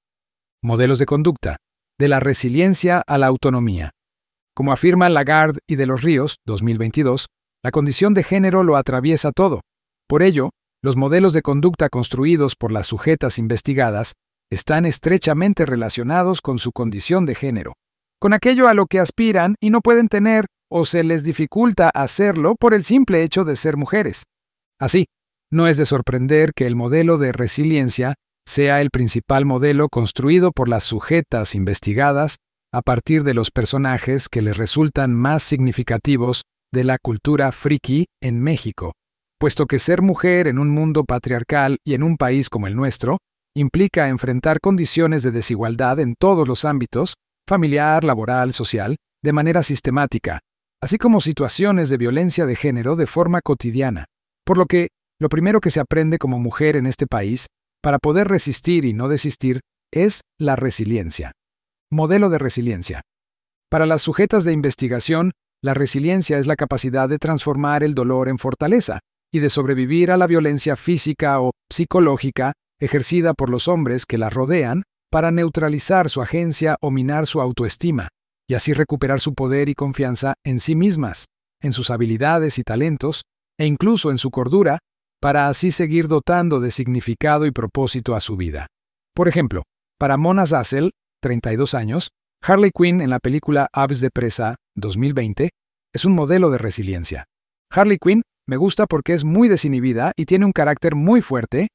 Modelos de conducta, de la resiliencia a la autonomía. Como afirma Lagarde y de los Ríos, 2022, la condición de género lo atraviesa todo. Por ello, los modelos de conducta construidos por las sujetas investigadas están estrechamente relacionados con su condición de género, con aquello a lo que aspiran y no pueden tener o se les dificulta hacerlo por el simple hecho de ser mujeres. Así, no es de sorprender que el modelo de resiliencia sea el principal modelo construido por las sujetas investigadas a partir de los personajes que les resultan más significativos de la cultura friki en México, puesto que ser mujer en un mundo patriarcal y en un país como el nuestro implica enfrentar condiciones de desigualdad en todos los ámbitos, familiar, laboral, social, de manera sistemática, así como situaciones de violencia de género de forma cotidiana, por lo que lo primero que se aprende como mujer en este país, para poder resistir y no desistir, es la resiliencia. Modelo de resiliencia. Para las sujetas de investigación, la resiliencia es la capacidad de transformar el dolor en fortaleza y de sobrevivir a la violencia física o psicológica ejercida por los hombres que las rodean para neutralizar su agencia o minar su autoestima, y así recuperar su poder y confianza en sí mismas, en sus habilidades y talentos, e incluso en su cordura, para así seguir dotando de significado y propósito a su vida. Por ejemplo, para Mona Zazel, 32 años, Harley Quinn en la película Aves de Presa, 2020, es un modelo de resiliencia. Harley Quinn me gusta porque es muy desinhibida y tiene un carácter muy fuerte.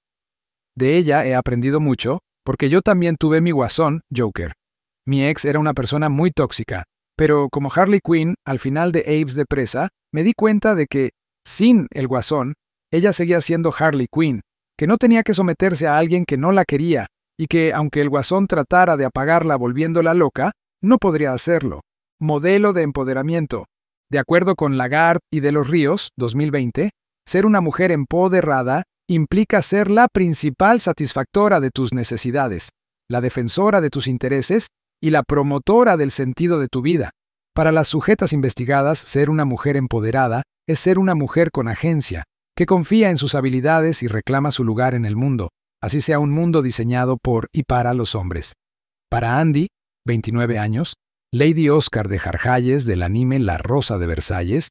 De ella he aprendido mucho, porque yo también tuve mi guasón, Joker. Mi ex era una persona muy tóxica, pero como Harley Quinn, al final de Aves de Presa, me di cuenta de que, sin el guasón, ella seguía siendo Harley Quinn, que no tenía que someterse a alguien que no la quería, y que, aunque el guasón tratara de apagarla volviéndola loca, no podría hacerlo. Modelo de empoderamiento. De acuerdo con Lagarde y de los Ríos, 2020, ser una mujer empoderada implica ser la principal satisfactora de tus necesidades, la defensora de tus intereses y la promotora del sentido de tu vida. Para las sujetas investigadas, ser una mujer empoderada es ser una mujer con agencia, que confía en sus habilidades y reclama su lugar en el mundo, así sea un mundo diseñado por y para los hombres. Para Andy, 29 años, Lady Oscar de Jarjalles del anime La Rosa de Versalles,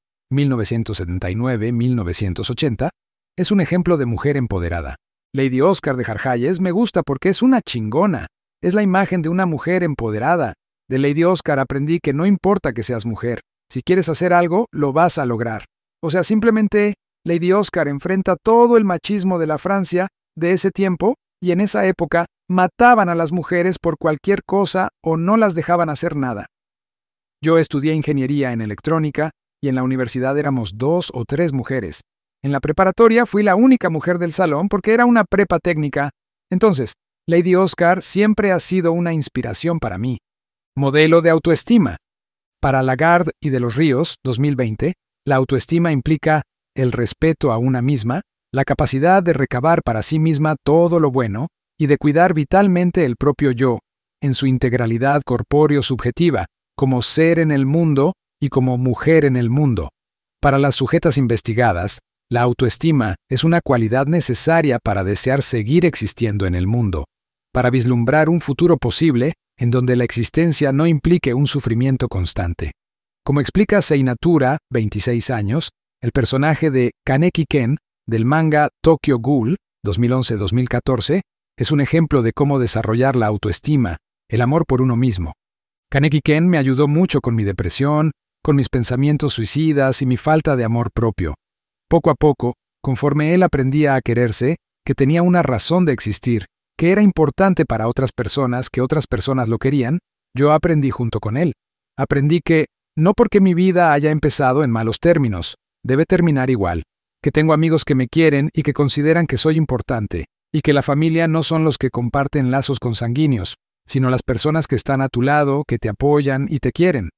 1979-1980, es un ejemplo de mujer empoderada. Lady Oscar de Jarjalles me gusta porque es una chingona. Es la imagen de una mujer empoderada. De Lady Oscar aprendí que no importa que seas mujer. Si quieres hacer algo, lo vas a lograr. O sea, simplemente Lady Oscar enfrenta todo el machismo de la Francia de ese tiempo y en esa época mataban a las mujeres por cualquier cosa o no las dejaban hacer nada. Yo estudié ingeniería en electrónica y en la universidad éramos 2 o 3 mujeres. En la preparatoria fui la única mujer del salón porque era una prepa técnica. Entonces, Lady Oscar siempre ha sido una inspiración para mí. Modelo de autoestima. Para Lagarde y de los Ríos, 2020, la autoestima implica el respeto a una misma, la capacidad de recabar para sí misma todo lo bueno y de cuidar vitalmente el propio yo, en su integralidad corpóreo-subjetiva, como ser en el mundo y como mujer en el mundo. Para las sujetas investigadas, la autoestima es una cualidad necesaria para desear seguir existiendo en el mundo, para vislumbrar un futuro posible en donde la existencia no implique un sufrimiento constante. Como explica Seinatura, 26 años, el personaje de Kaneki Ken del manga Tokyo Ghoul, 2011-2014, es un ejemplo de cómo desarrollar la autoestima, el amor por uno mismo. Kaneki Ken me ayudó mucho con mi depresión, con mis pensamientos suicidas y mi falta de amor propio. Poco a poco, conforme él aprendía a quererse, que tenía una razón de existir, que era importante para otras personas, que otras personas lo querían, yo aprendí junto con él. Aprendí que, no porque mi vida haya empezado en malos términos, debe terminar igual, que tengo amigos que me quieren y que consideran que soy importante, y que la familia no son los que comparten lazos consanguíneos, sino las personas que están a tu lado, que te apoyan y te quieren.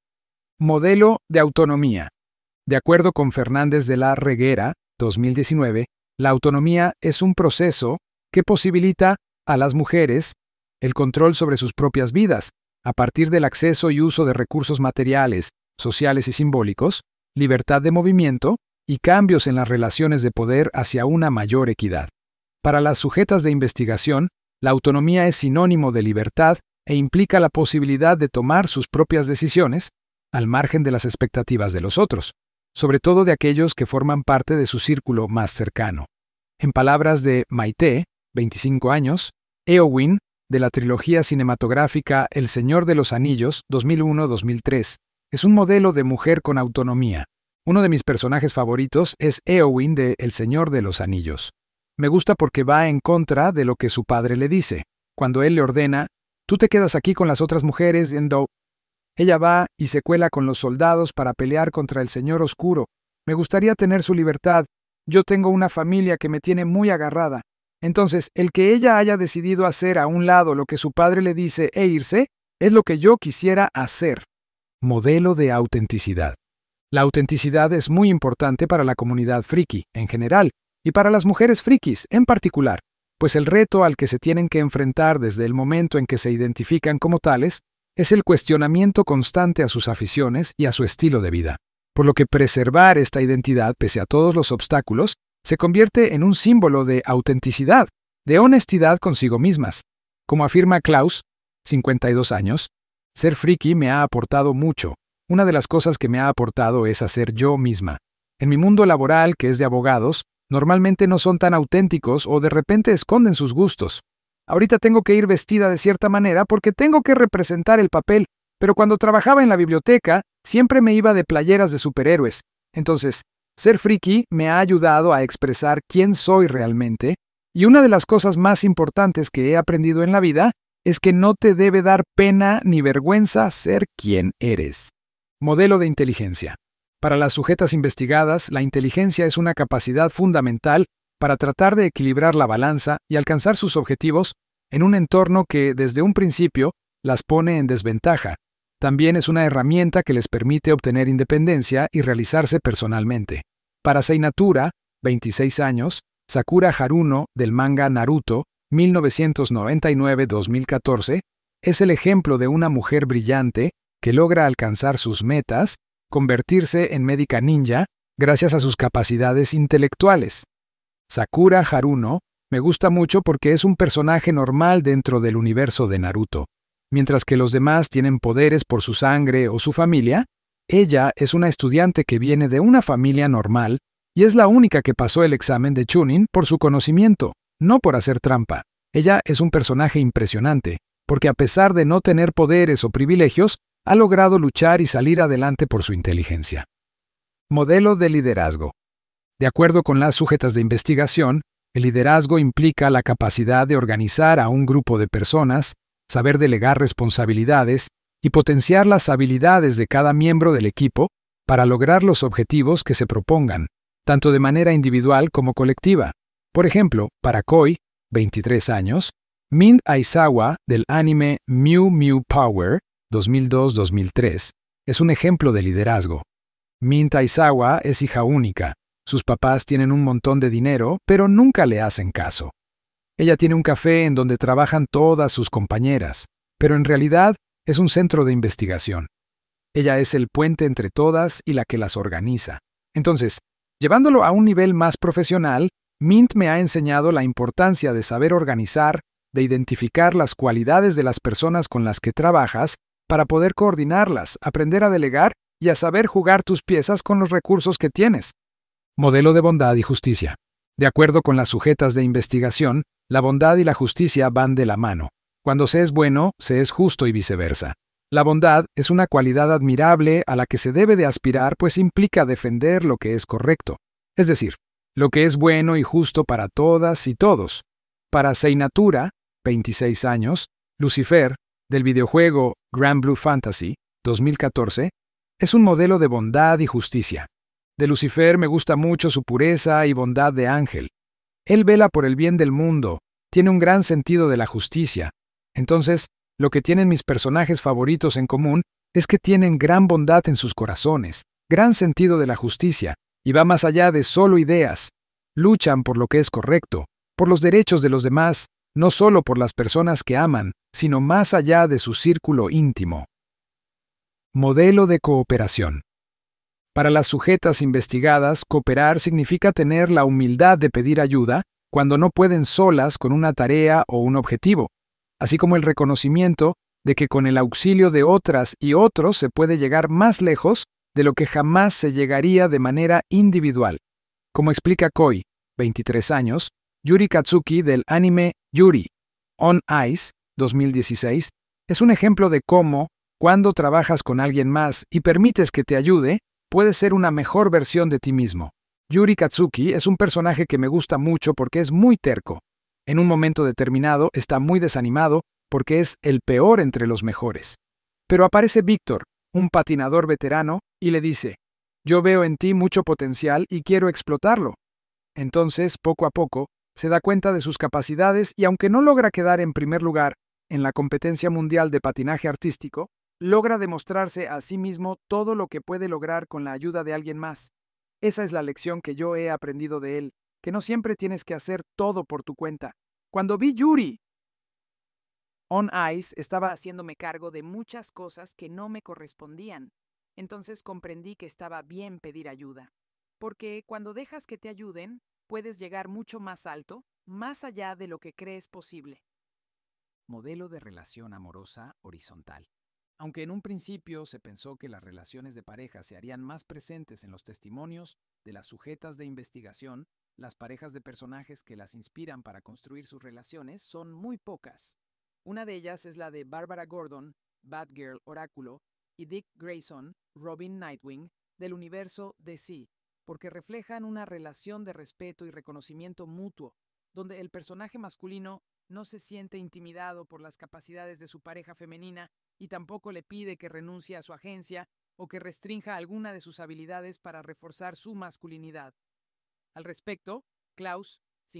Modelo de autonomía. De acuerdo con Fernández de la Reguera, 2019, la autonomía es un proceso que posibilita a las mujeres el control sobre sus propias vidas, a partir del acceso y uso de recursos materiales, sociales y simbólicos, libertad de movimiento y cambios en las relaciones de poder hacia una mayor equidad. Para las sujetas de investigación, la autonomía es sinónimo de libertad e implica la posibilidad de tomar sus propias decisiones, al margen de las expectativas de los otros, sobre todo de aquellos que forman parte de su círculo más cercano. En palabras de Maite, 25 años, Éowyn, de la trilogía cinematográfica El Señor de los Anillos, 2001-2003, es un modelo de mujer con autonomía. Uno de mis personajes favoritos es Éowyn de El Señor de los Anillos. Me gusta porque va en contra de lo que su padre le dice. Cuando él le ordena, tú te quedas aquí con las otras mujeres, ella va y se cuela con los soldados para pelear contra el Señor Oscuro. Me gustaría tener su libertad. Yo tengo una familia que me tiene muy agarrada. Entonces, el que ella haya decidido hacer a un lado lo que su padre le dice e irse, es lo que yo quisiera hacer. Modelo de autenticidad. La autenticidad es muy importante para la comunidad friki, en general, y para las mujeres frikis, en particular, pues el reto al que se tienen que enfrentar desde el momento en que se identifican como tales es el cuestionamiento constante a sus aficiones y a su estilo de vida, por lo que preservar esta identidad pese a todos los obstáculos se convierte en un símbolo de autenticidad, de honestidad consigo mismas. Como afirma Klaus, 52 años, ser friki me ha aportado mucho. Una de las cosas que me ha aportado es hacer yo misma. En mi mundo laboral, que es de abogados, normalmente no son tan auténticos o de repente esconden sus gustos. Ahorita tengo que ir vestida de cierta manera porque tengo que representar el papel, pero cuando trabajaba en la biblioteca, siempre me iba de playeras de superhéroes. Entonces, ser friki me ha ayudado a expresar quién soy realmente, y una de las cosas más importantes que he aprendido en la vida es que no te debe dar pena ni vergüenza ser quien eres. Modelo de inteligencia. Para las sujetas investigadas, la inteligencia es una capacidad fundamental para tratar de equilibrar la balanza y alcanzar sus objetivos en un entorno que, desde un principio, las pone en desventaja. También es una herramienta que les permite obtener independencia y realizarse personalmente. Para Seinatura, 26 años, Sakura Haruno, del manga Naruto, 1999-2014, es el ejemplo de una mujer brillante que logra alcanzar sus metas, convertirse en médica ninja, gracias a sus capacidades intelectuales. Sakura Haruno me gusta mucho porque es un personaje normal dentro del universo de Naruto. Mientras que los demás tienen poderes por su sangre o su familia, ella es una estudiante que viene de una familia normal y es la única que pasó el examen de Chunin por su conocimiento, no por hacer trampa. Ella es un personaje impresionante, porque a pesar de no tener poderes o privilegios, ha logrado luchar y salir adelante por su inteligencia. Modelo de liderazgo. De acuerdo con las sujetas de investigación, el liderazgo implica la capacidad de organizar a un grupo de personas, saber delegar responsabilidades y potenciar las habilidades de cada miembro del equipo para lograr los objetivos que se propongan, tanto de manera individual como colectiva. Por ejemplo, para Koi, 23 años, Mint Aizawa del anime Mew Mew Power, 2002-2003, es un ejemplo de liderazgo. Mint Aizawa es hija única. Sus papás tienen un montón de dinero, pero nunca le hacen caso. Ella tiene un café en donde trabajan todas sus compañeras, pero en realidad es un centro de investigación. Ella es el puente entre todas y la que las organiza. Entonces, llevándolo a un nivel más profesional, Mint me ha enseñado la importancia de saber organizar, de identificar las cualidades de las personas con las que trabajas para poder coordinarlas, aprender a delegar y a saber jugar tus piezas con los recursos que tienes. Modelo de bondad y justicia. De acuerdo con las sujetas de investigación, la bondad y la justicia van de la mano. Cuando se es bueno, se es justo y viceversa. La bondad es una cualidad admirable a la que se debe de aspirar, pues implica defender lo que es correcto, es decir, lo que es bueno y justo para todas y todos. Para Seinatura, 26 años, Lucifer, del videojuego Grand Blue Fantasy, 2014, es un modelo de bondad y justicia. De Lucifer me gusta mucho su pureza y bondad de ángel. Él vela por el bien del mundo, tiene un gran sentido de la justicia. Entonces, lo que tienen mis personajes favoritos en común es que tienen gran bondad en sus corazones, gran sentido de la justicia, y va más allá de solo ideas. Luchan por lo que es correcto, por los derechos de los demás, no solo por las personas que aman, sino más allá de su círculo íntimo. Modelo de cooperación. Para las sujetas investigadas, cooperar significa tener la humildad de pedir ayuda cuando no pueden solas con una tarea o un objetivo, así como el reconocimiento de que con el auxilio de otras y otros se puede llegar más lejos de lo que jamás se llegaría de manera individual. Como explica Koi, 23 años, Yuri Katsuki del anime Yuri on Ice, 2016, es un ejemplo de cómo, cuando trabajas con alguien más y permites que te ayude, puedes ser una mejor versión de ti mismo. Yuri Katsuki es un personaje que me gusta mucho porque es muy terco. En un momento determinado está muy desanimado porque es el peor entre los mejores. Pero aparece Víctor, un patinador veterano, y le dice: «Yo veo en ti mucho potencial y quiero explotarlo». Entonces, poco a poco, se da cuenta de sus capacidades y aunque no logra quedar en primer lugar en la competencia mundial de patinaje artístico, logra demostrarse a sí mismo todo lo que puede lograr con la ayuda de alguien más. Esa es la lección que yo he aprendido de él, que no siempre tienes que hacer todo por tu cuenta. Cuando vi Yuri on Ice, estaba haciéndome cargo de muchas cosas que no me correspondían. Entonces comprendí que estaba bien pedir ayuda. Porque cuando dejas que te ayuden, puedes llegar mucho más alto, más allá de lo que crees posible. Modelo de relación amorosa horizontal. Aunque en un principio se pensó que las relaciones de pareja se harían más presentes en los testimonios de las sujetas de investigación, las parejas de personajes que las inspiran para construir sus relaciones son muy pocas. Una de ellas es la de Barbara Gordon, Batgirl Oráculo, y Dick Grayson, Robin Nightwing, del universo DC, porque reflejan una relación de respeto y reconocimiento mutuo, donde el personaje masculino no se siente intimidado por las capacidades de su pareja femenina y tampoco le pide que renuncie a su agencia o que restrinja alguna de sus habilidades para reforzar su masculinidad. Al respecto, Klaus,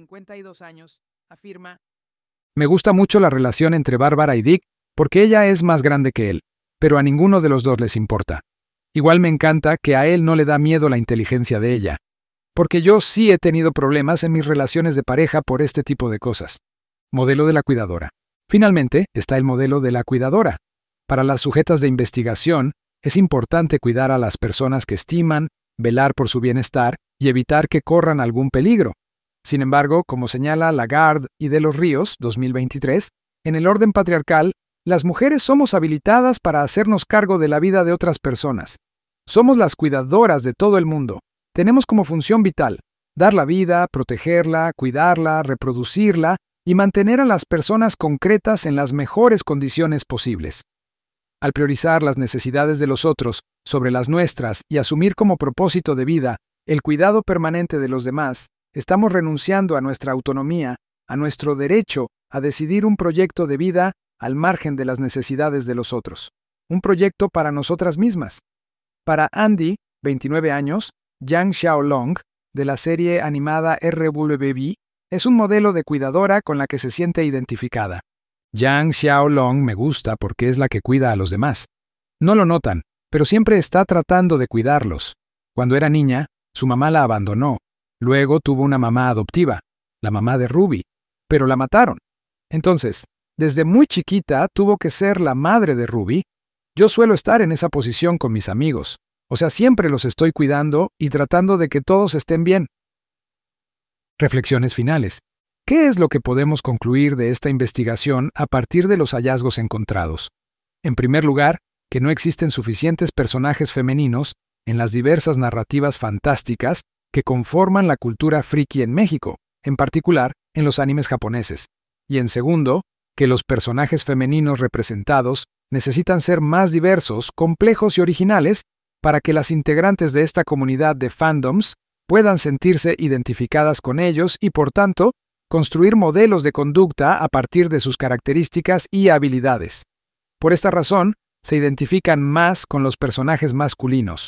52 años, afirma: «Me gusta mucho la relación entre Bárbara y Dick porque ella es más grande que él, pero a ninguno de los dos les importa. Igual me encanta que a él no le da miedo la inteligencia de ella, porque yo sí he tenido problemas en mis relaciones de pareja por este tipo de cosas». Modelo de la cuidadora. Finalmente, está el modelo de la cuidadora. Para las sujetas de investigación, es importante cuidar a las personas que estiman, velar por su bienestar y evitar que corran algún peligro. Sin embargo, como señala Lagarde y de los Ríos, 2023, en el orden patriarcal, las mujeres somos habilitadas para hacernos cargo de la vida de otras personas. Somos las cuidadoras de todo el mundo. Tenemos como función vital dar la vida, protegerla, cuidarla, reproducirla y mantener a las personas concretas en las mejores condiciones posibles. Al priorizar las necesidades de los otros sobre las nuestras y asumir como propósito de vida el cuidado permanente de los demás, estamos renunciando a nuestra autonomía, a nuestro derecho a decidir un proyecto de vida al margen de las necesidades de los otros. Un proyecto para nosotras mismas. Para Andy, 29 años, Yang Xiaolong, de la serie animada RWBY, es un modelo de cuidadora con la que se siente identificada. Yang Xiaolong me gusta porque es la que cuida a los demás. No lo notan, pero siempre está tratando de cuidarlos. Cuando era niña, su mamá la abandonó. Luego tuvo una mamá adoptiva, la mamá de Ruby, pero la mataron. Entonces, desde muy chiquita tuvo que ser la madre de Ruby, Yo suelo estar en esa posición con mis amigos. O sea, siempre los estoy cuidando y tratando de que todos estén bien. Reflexiones finales. ¿Qué es lo que podemos concluir de esta investigación a partir de los hallazgos encontrados? En primer lugar, que no existen suficientes personajes femeninos en las diversas narrativas fantásticas que conforman la cultura friki en México, en particular en los animes japoneses. Y en segundo, que los personajes femeninos representados necesitan ser más diversos, complejos y originales para que las integrantes de esta comunidad de fandoms puedan sentirse identificadas con ellos y, por tanto, construir modelos de conducta a partir de sus características y habilidades. Por esta razón, se identifican más con los personajes masculinos.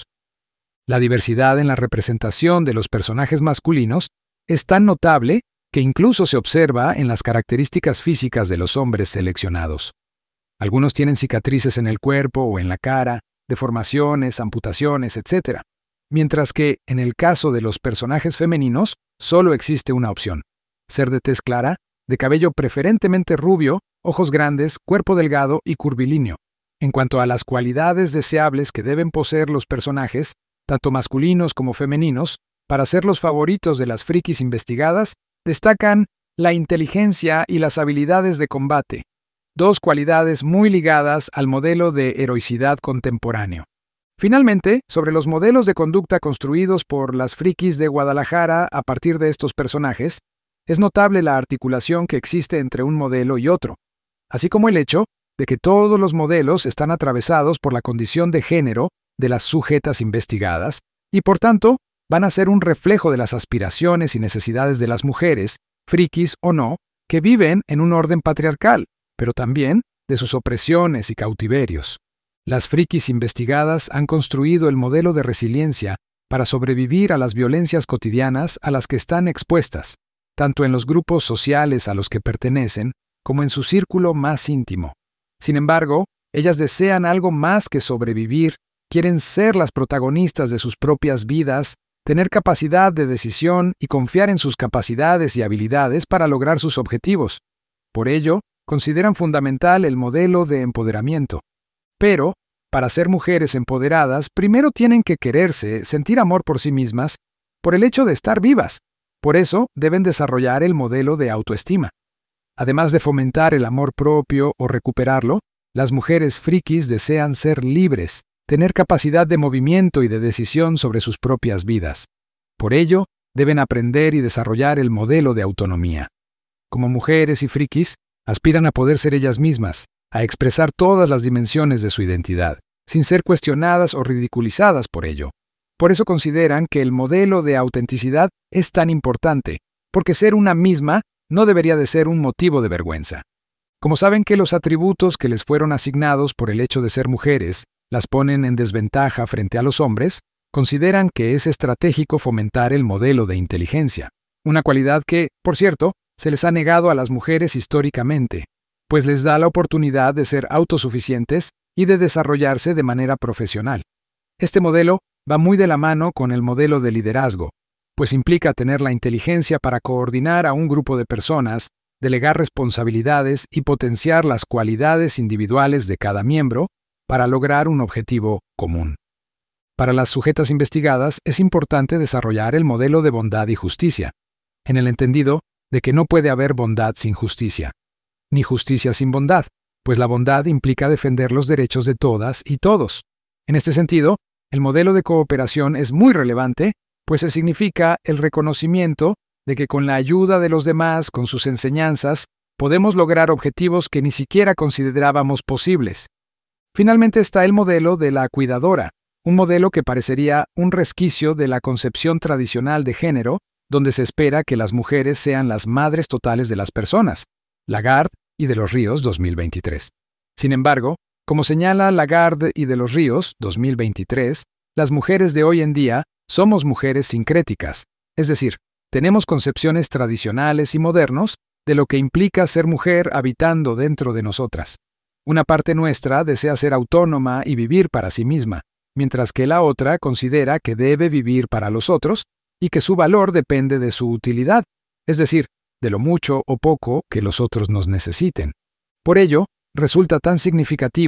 La diversidad en la representación de los personajes masculinos es tan notable que incluso se observa en las características físicas de los hombres seleccionados. Algunos tienen cicatrices en el cuerpo o en la cara, deformaciones, amputaciones, etc. Mientras que, en el caso de los personajes femeninos, solo existe una opción: ser de tez clara, de cabello preferentemente rubio, ojos grandes, cuerpo delgado y curvilíneo. En cuanto a las cualidades deseables que deben poseer los personajes, tanto masculinos como femeninos, para ser los favoritos de las frikis investigadas, destacan la inteligencia y las habilidades de combate, dos cualidades muy ligadas al modelo de heroicidad contemporáneo. Finalmente, sobre los modelos de conducta construidos por las frikis de Guadalajara a partir de estos personajes, es notable la articulación que existe entre un modelo y otro, así como el hecho de que todos los modelos están atravesados por la condición de género de las sujetas investigadas y, por tanto, van a ser un reflejo de las aspiraciones y necesidades de las mujeres, frikis o no, que viven en un orden patriarcal, pero también de sus opresiones y cautiverios. Las frikis investigadas han construido el modelo de resiliencia para sobrevivir a las violencias cotidianas a las que están expuestas, tanto en los grupos sociales a los que pertenecen como en su círculo más íntimo. Sin embargo, ellas desean algo más que sobrevivir, quieren ser las protagonistas de sus propias vidas, tener capacidad de decisión y confiar en sus capacidades y habilidades para lograr sus objetivos. Por ello, consideran fundamental el modelo de empoderamiento. Pero, para ser mujeres empoderadas, primero tienen que quererse, sentir amor por sí mismas, por el hecho de estar vivas. Por eso, deben desarrollar el modelo de autoestima. Además de fomentar el amor propio o recuperarlo, las mujeres frikis desean ser libres, tener capacidad de movimiento y de decisión sobre sus propias vidas. Por ello, deben aprender y desarrollar el modelo de autonomía. Como mujeres y frikis, aspiran a poder ser ellas mismas, a expresar todas las dimensiones de su identidad, sin ser cuestionadas o ridiculizadas por ello. Por eso consideran que el modelo de autenticidad es tan importante, porque ser una misma no debería de ser un motivo de vergüenza. Como saben que los atributos que les fueron asignados por el hecho de ser mujeres las ponen en desventaja frente a los hombres, consideran que es estratégico fomentar el modelo de inteligencia, una cualidad que, por cierto, se les ha negado a las mujeres históricamente, pues les da la oportunidad de ser autosuficientes y de desarrollarse de manera profesional. Este modelo va muy de la mano con el modelo de liderazgo, pues implica tener la inteligencia para coordinar a un grupo de personas, delegar responsabilidades y potenciar las cualidades individuales de cada miembro para lograr un objetivo común. Para las sujetas investigadas es importante desarrollar el modelo de bondad y justicia, en el entendido de que no puede haber bondad sin justicia, ni justicia sin bondad, pues la bondad implica defender los derechos de todas y todos. En este sentido, el modelo de cooperación es muy relevante, pues significa el reconocimiento de que con la ayuda de los demás, con sus enseñanzas, podemos lograr objetivos que ni siquiera considerábamos posibles. Finalmente está el modelo de la cuidadora, un modelo que parecería un resquicio de la concepción tradicional de género, donde se espera que las mujeres sean las madres totales de las personas, Lagarde y de los Ríos, 2023. Sin embargo, como señala Lagarde y de los Ríos, 2023, las mujeres de hoy en día somos mujeres sincréticas, es decir, tenemos concepciones tradicionales y modernos de lo que implica ser mujer habitando dentro de nosotras. Una parte nuestra desea ser autónoma y vivir para sí misma, mientras que la otra considera que debe vivir para los otros y que su valor depende de su utilidad, es decir, de lo mucho o poco que los otros nos necesiten. Por ello, resulta tan significativo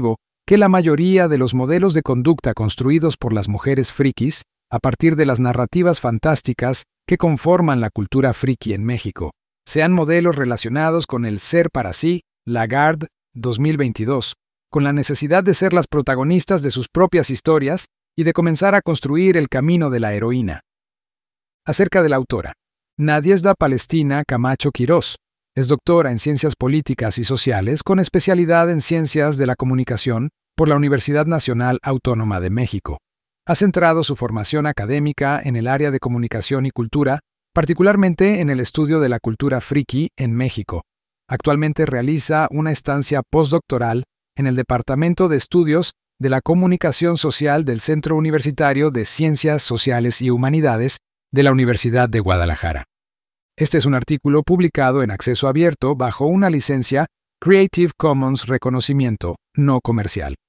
que la mayoría de los modelos de conducta construidos por las mujeres frikis, a partir de las narrativas fantásticas que conforman la cultura friki en México, sean modelos relacionados con el ser para sí, Lagarde 2022, con la necesidad de ser las protagonistas de sus propias historias y de comenzar a construir el camino de la heroína. Acerca de la autora, Nadiezhda Palestina Camacho Quirós. Es doctora en Ciencias Políticas y Sociales con especialidad en Ciencias de la Comunicación por la Universidad Nacional Autónoma de México. Ha centrado su formación académica en el área de comunicación y cultura, particularmente en el estudio de la cultura friki en México. Actualmente realiza una estancia postdoctoral en el Departamento de Estudios de la Comunicación Social del Centro Universitario de Ciencias Sociales y Humanidades de la Universidad de Guadalajara. Este es un artículo publicado en acceso abierto bajo una licencia Creative Commons Reconocimiento no comercial.